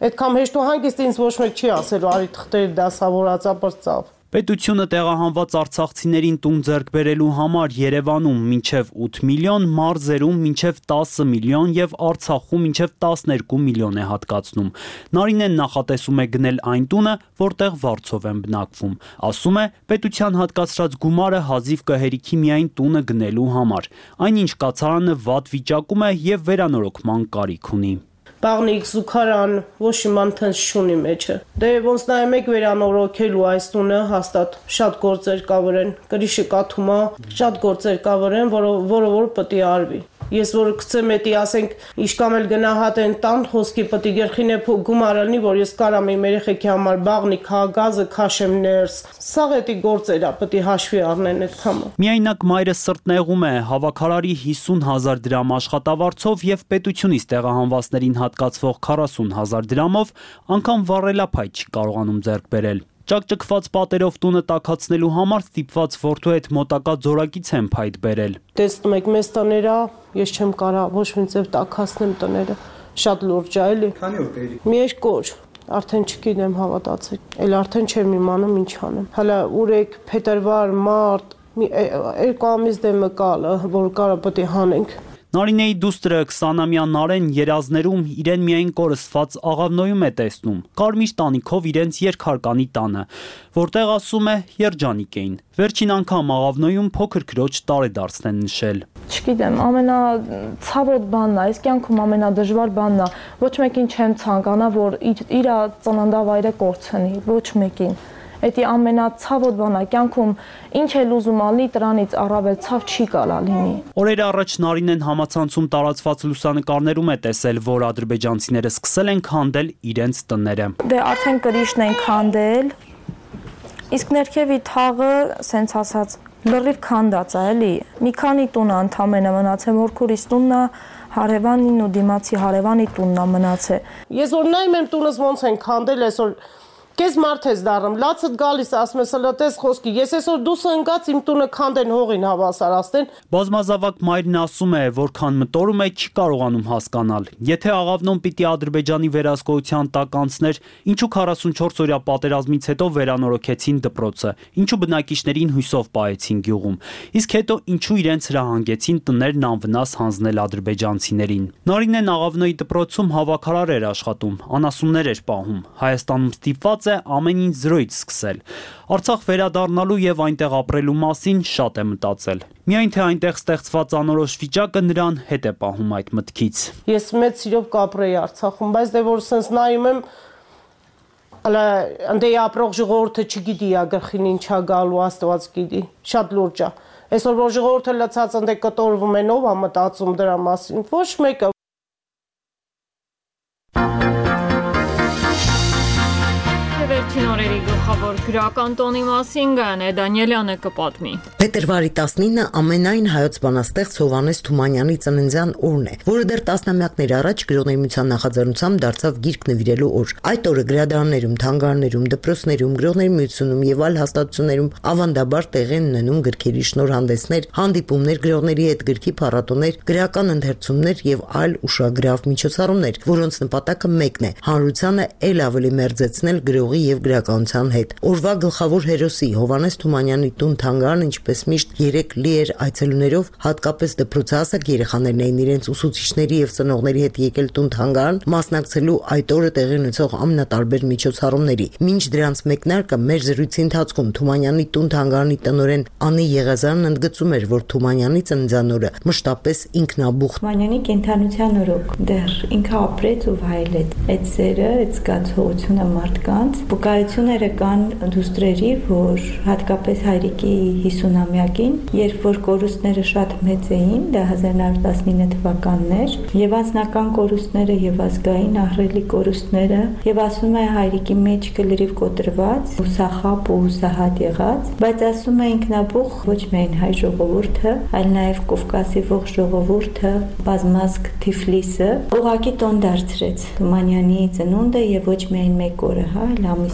Այդքան հեշտ ու հանգիստ ինձ ոչ մեկ չի ասելու արի թղթեր դասավորած ապրծավ։ Պետությունը տեղահանված արցախցիներին տուն ձեռք բերելու համար Երևանում մինչև ութ միլիոն, մարզերում մինչև տասը միլիոն եւ Արցախում մինչև տասներկու միլիոն է հատկացնում։ Նարինեն նախատեսում է գնել այն տունը, որտեղ վարձով են բնակվում։ Ասում է, պետության հատկացրած գումարը հազիվ կհերիքի միայն տունը գնելու համար։ Այնինչ կացարանը վատ վիճակում է եւ վերանորոգման կարիք ունի։ Բաղնիկ, զուգարան, ոչ իման թենց շունի մեջը։ Դե ոնց նայեմ եք վերանորոգելու այս տունը, հաստատ շատ գործեր կավրեն, կրիշը կաթումա, շատ գործեր կավրեն, որը որը որ պետք է արվի։ Ես որ գցեմ էտի, ասենք, իշկամ էլ գնահատեն տան, խոսքի պետք է գերխին է գումարը լինի, որ ես կարամ իմ երեխեքի համար բաղնիկ, հա, գազը քաշեմ ներս։ Սաղ էտի գործեր է, պետք է հաշվի առնեն այդ կամը։ Միայնակ մայրը սրտնեղում է հավաքարարի հիսուն հազար դրամ աշխատավարձով եւ պետությունից տեղահանվածներին հատկացվող քառասուն հազար դրամով անգամ վառելափայտ չի կարողանում ձեռք բերել։ Ճակճկված պատերով տունը տաքացնելու համար ստիպված որդու հետ մոտակա ձորակից են փայտ բերել։ Տեսնում եք, մեծ տները, ես չեմ կարա ոչ մի ձև տաքացնեմ տները, շատ լուրջ է, էլի։ Քանի օր կերի։ Մի երկու օր, արդեն չգիտեմ հավատացեք, էլ արդեն չեմ իմանում ինչ անեմ։ Հələ ուրեք, փետրվար, մարտ, մի երկու ամիս դեմը կալը, որ կարա պետք է հանենք։ Նարինեի դուստրը քսանամյա Նարեն երազներում իրեն միայն կորսված աղավնոյում է տեսնում, կարմիր տանիքով իրենց երկհարկանի տանը, որտեղ ասում է երջանիկ էին։ Վերջին անգամ աղավնոյում փոքր քրոջ տարեդարձն են նշել։ Չգիտեմ, ամենացավոտ բանն է, այս կյանքում ամենադժվար բանն է, ոչ մեկին չեմ ցանկանա, որ իր ծննդավայրը կորցնի, ոչ մեկին։ Էդի ամենացավոտ բանը կյանքում ինչ էլ ուզում ալի դրանից առավել ցավ չի կարա լինի։ Օրեր առաջ Նարինեն համացանցում տարածված լուսանկարներում է տեսել, որ ադրբեջանցիները սկսել են քանդել իրենց տները։ Դե արդեն կրիշն են քանդել, իսկ ներքևի թաղը, սենց ասած, լրիվ քանդած է, էլի։ Մի քանի տուն ընդամենը մնացել, մորքուրիս տունն է, հարևանին ու դիմացի հարևանի տունն է մնացել։ Ես որ նայում եմ տունս ոնց են քանդել, այսօր Կես մարդ ես դառնում, լացդ գալիս ասում ես լտես խոսքի, ես այսօր դուս ընկած իմ տունը քանդեն հողին հավասարացնեն։ Բազմազավակ մայրն ասում է, որքան մտորում է չի կարողանում հասկանալ։ Եթե աղավնոն պիտի Ադրբեջանի վերահսկողության տակ անցներ, ինչու քառասունչորս օրյա պատերազմից հետո վերանորոգեցին դպրոցը, ինչու բնակիչներին հույսով պահեցին գյուղում, իսկ հետո ինչու իրենց հրահանգեցին տներն անվնաս հանձնել ադրբեջանցիներին։ Նարինեն աղավնոյի դպրոցում հավաքարար էր աշխատում, անասուններ էր պահում, Հայաստանում ստիպված է ամեն ինչ զրոյից սկսել։ Արցախ վերադառնալու եւ այնտեղ ապրելու մասին շատ է մտածել։ Միայն թե այնտեղ ստեղծված անորոշ վիճակը նրան հետ է պահում այդ մտքից։ Ես մեծ սիրով կապրեի Արցախում, բայց դե որ sense նայում եմ, հələ անդե ապրող ժողովուրդը չգիտի ա գլխին ինչա գալու, Աստված գիտի, շատ լուրջ է։ Այսօր որ ժողովուրդը լցած անդե կտորվում են, ով է մտածում դրա մասին, ոչ մեկը։ Վերջին օրերի գլխավոր գրական տոնի մասին Գայանե Դանիելյանը կպատմի։ Փետրվարի տասնինը ամենայն հայոց բանաստեղծ Հովհաննես Թումանյանի ծննդյան օրն է, որը դեռ տասնամյակներ առաջ գրողների միության նախաձեռնությամբ դարձավ գիրք նվիրելու օր։ Այդ օրը գրադարաններում, թանգարաններում, դպրոցներում, գրողների միությունում եւ այլ հաստատություններում ավանդաբար տեղի են ունենում գրքերի շնորհանդեսներ, հանդիպումներ գրողների հետ, գրքի փառատոներ, գրական ընթերցումներ եւ այլ ուշագրավ միջոցառումներ, որոնց նպատակը մեկն է՝ հանրությանը ել ավելի մերձեցնել գրողի եւ գրականության հետ։ Օրվա գլխավոր հերոսի Հովհաննես Թումանյանի տուն թանգարանը ինչպես միշտ երեք լի էր այցելուներով, հատկապես դպրոցահասակ երեխաներն էին իրենց ուսուցիչների եւ ծնողների հետ եկել տուն թանգարան, մասնակցելու այդ օրը տեղի ունեցող ամենատարբեր միջոցառումների։ Մինչ դրանց մեկնարկը մեր զրույցի ընթացքում Թումանյանի տուն թանգարանի տնօրեն Անի Եղազարն ընդգծում էր, որ Թումանյանի ծննդյանորը մշտապես ինքնաբուխ Թումանյանի կենթանության օրոք դեռ ինքը ապրեց ու վայելեց այդ սերը, այդ զգացողությունը մարդկանց։ Վկայությունները կան դուստրերի, որ հատկապես հայրիկի հիսունամյակին, երբ որ կորուստները շատ մեծ էին, դա հազար նորը տասնինը թվականն էր, եւ անձնական կորուստները եւ ազգային ահռելի կորուստները, եւ ասում է հայրիկի մեջ կլրիվ կոտրված, ուսախապ ու ուսահատ եղած, բայց ասում է ինքնաբուխ ոչ միայն հայ ժողովուրդը, այլ նաեւ Կովկասի ողջ ժողովուրդը, բազմազգ Թիֆլիսը ուղղակի տոն դարձրեց Թումանյանի ծնունդը եւ ոչ միայն մեկ օրը, հա, այլ ամիսներ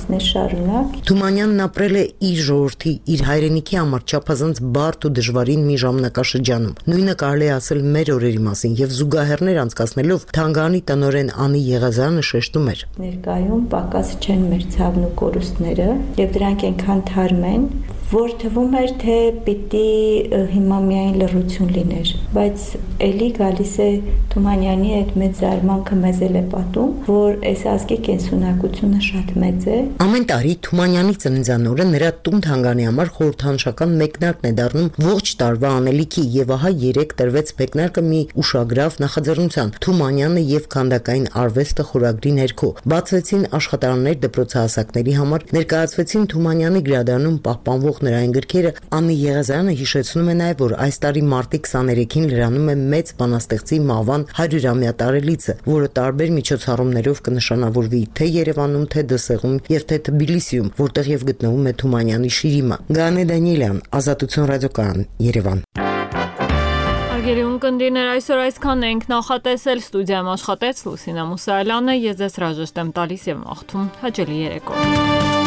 ամիսներ շարունակ։ Թումանյանն ապրել է իր ժողովրդի, իր հայրենիքի համար չափազանց բարդ ու դժվարին մի ժամանակաշրջանում։ Նույնը կարելի է ասել մեր օրերի մասին եւ զուգահեռներ անցկացնելով Թանգարանի տնօրեն Անի Եղազարյանը շեշտում էր. Ներկայում պակաս չեն մեր ցավն ու կորուստները եւ դրանք այնքան թարմ են, որ թվում էր թե պիտի հիմա միայն լռություն լիներ, բայց էլի գալիս է Թումանյանի այդ մեծ զարմանքը մեզ էլ է պատում, որ այս ազգի կենսունակությունը շատ մեծ է։ Ամեն տարի Թումանյանի ծննդյան օրը նրա տուն Թանգարանի համար խորհրդանշական մեկնարկն է դառնում ողջ տարվա անելիքի եւ ահա երեք տրվեց մեկնարկը մի ուշագրավ նախաձեռնության Թումանյանը եւ քանդակային արվեստը խորագրի ներքո։ Բացվեցին աշխատարաններ դպրոցահասակների համար, ներկայացվեցին Թումանյանի գրադարանում պահպանվող նրա այն գրքերը։ Անի Եղազարյանը հիշեցնում է նաև, որ այս տարի մարտի քսաներեքին լրանում է մեծ բանաստեղծի Մավան հարյուրամյա տարելիցը, որը տարբեր միջոցառումներով կնշանավորվի թե Երևանում, թե Դսեղում եւ թե Թբիլիսիում, որտեղ եւ գտնվում է Թումանյանի շիրիմը։ Գանե Դանիելյան, Ազատություն ռադիոկայան, Երևան։ Արգելի ունկնդիրներ, այսօր այսքան ենք նախատեսել, ստուդիայում աշխատեց Լուսինա Մուսայելյանը, ես ձեզ հրաժեշտ եմ տալիս եւ մաղթում հաճելի երեկո։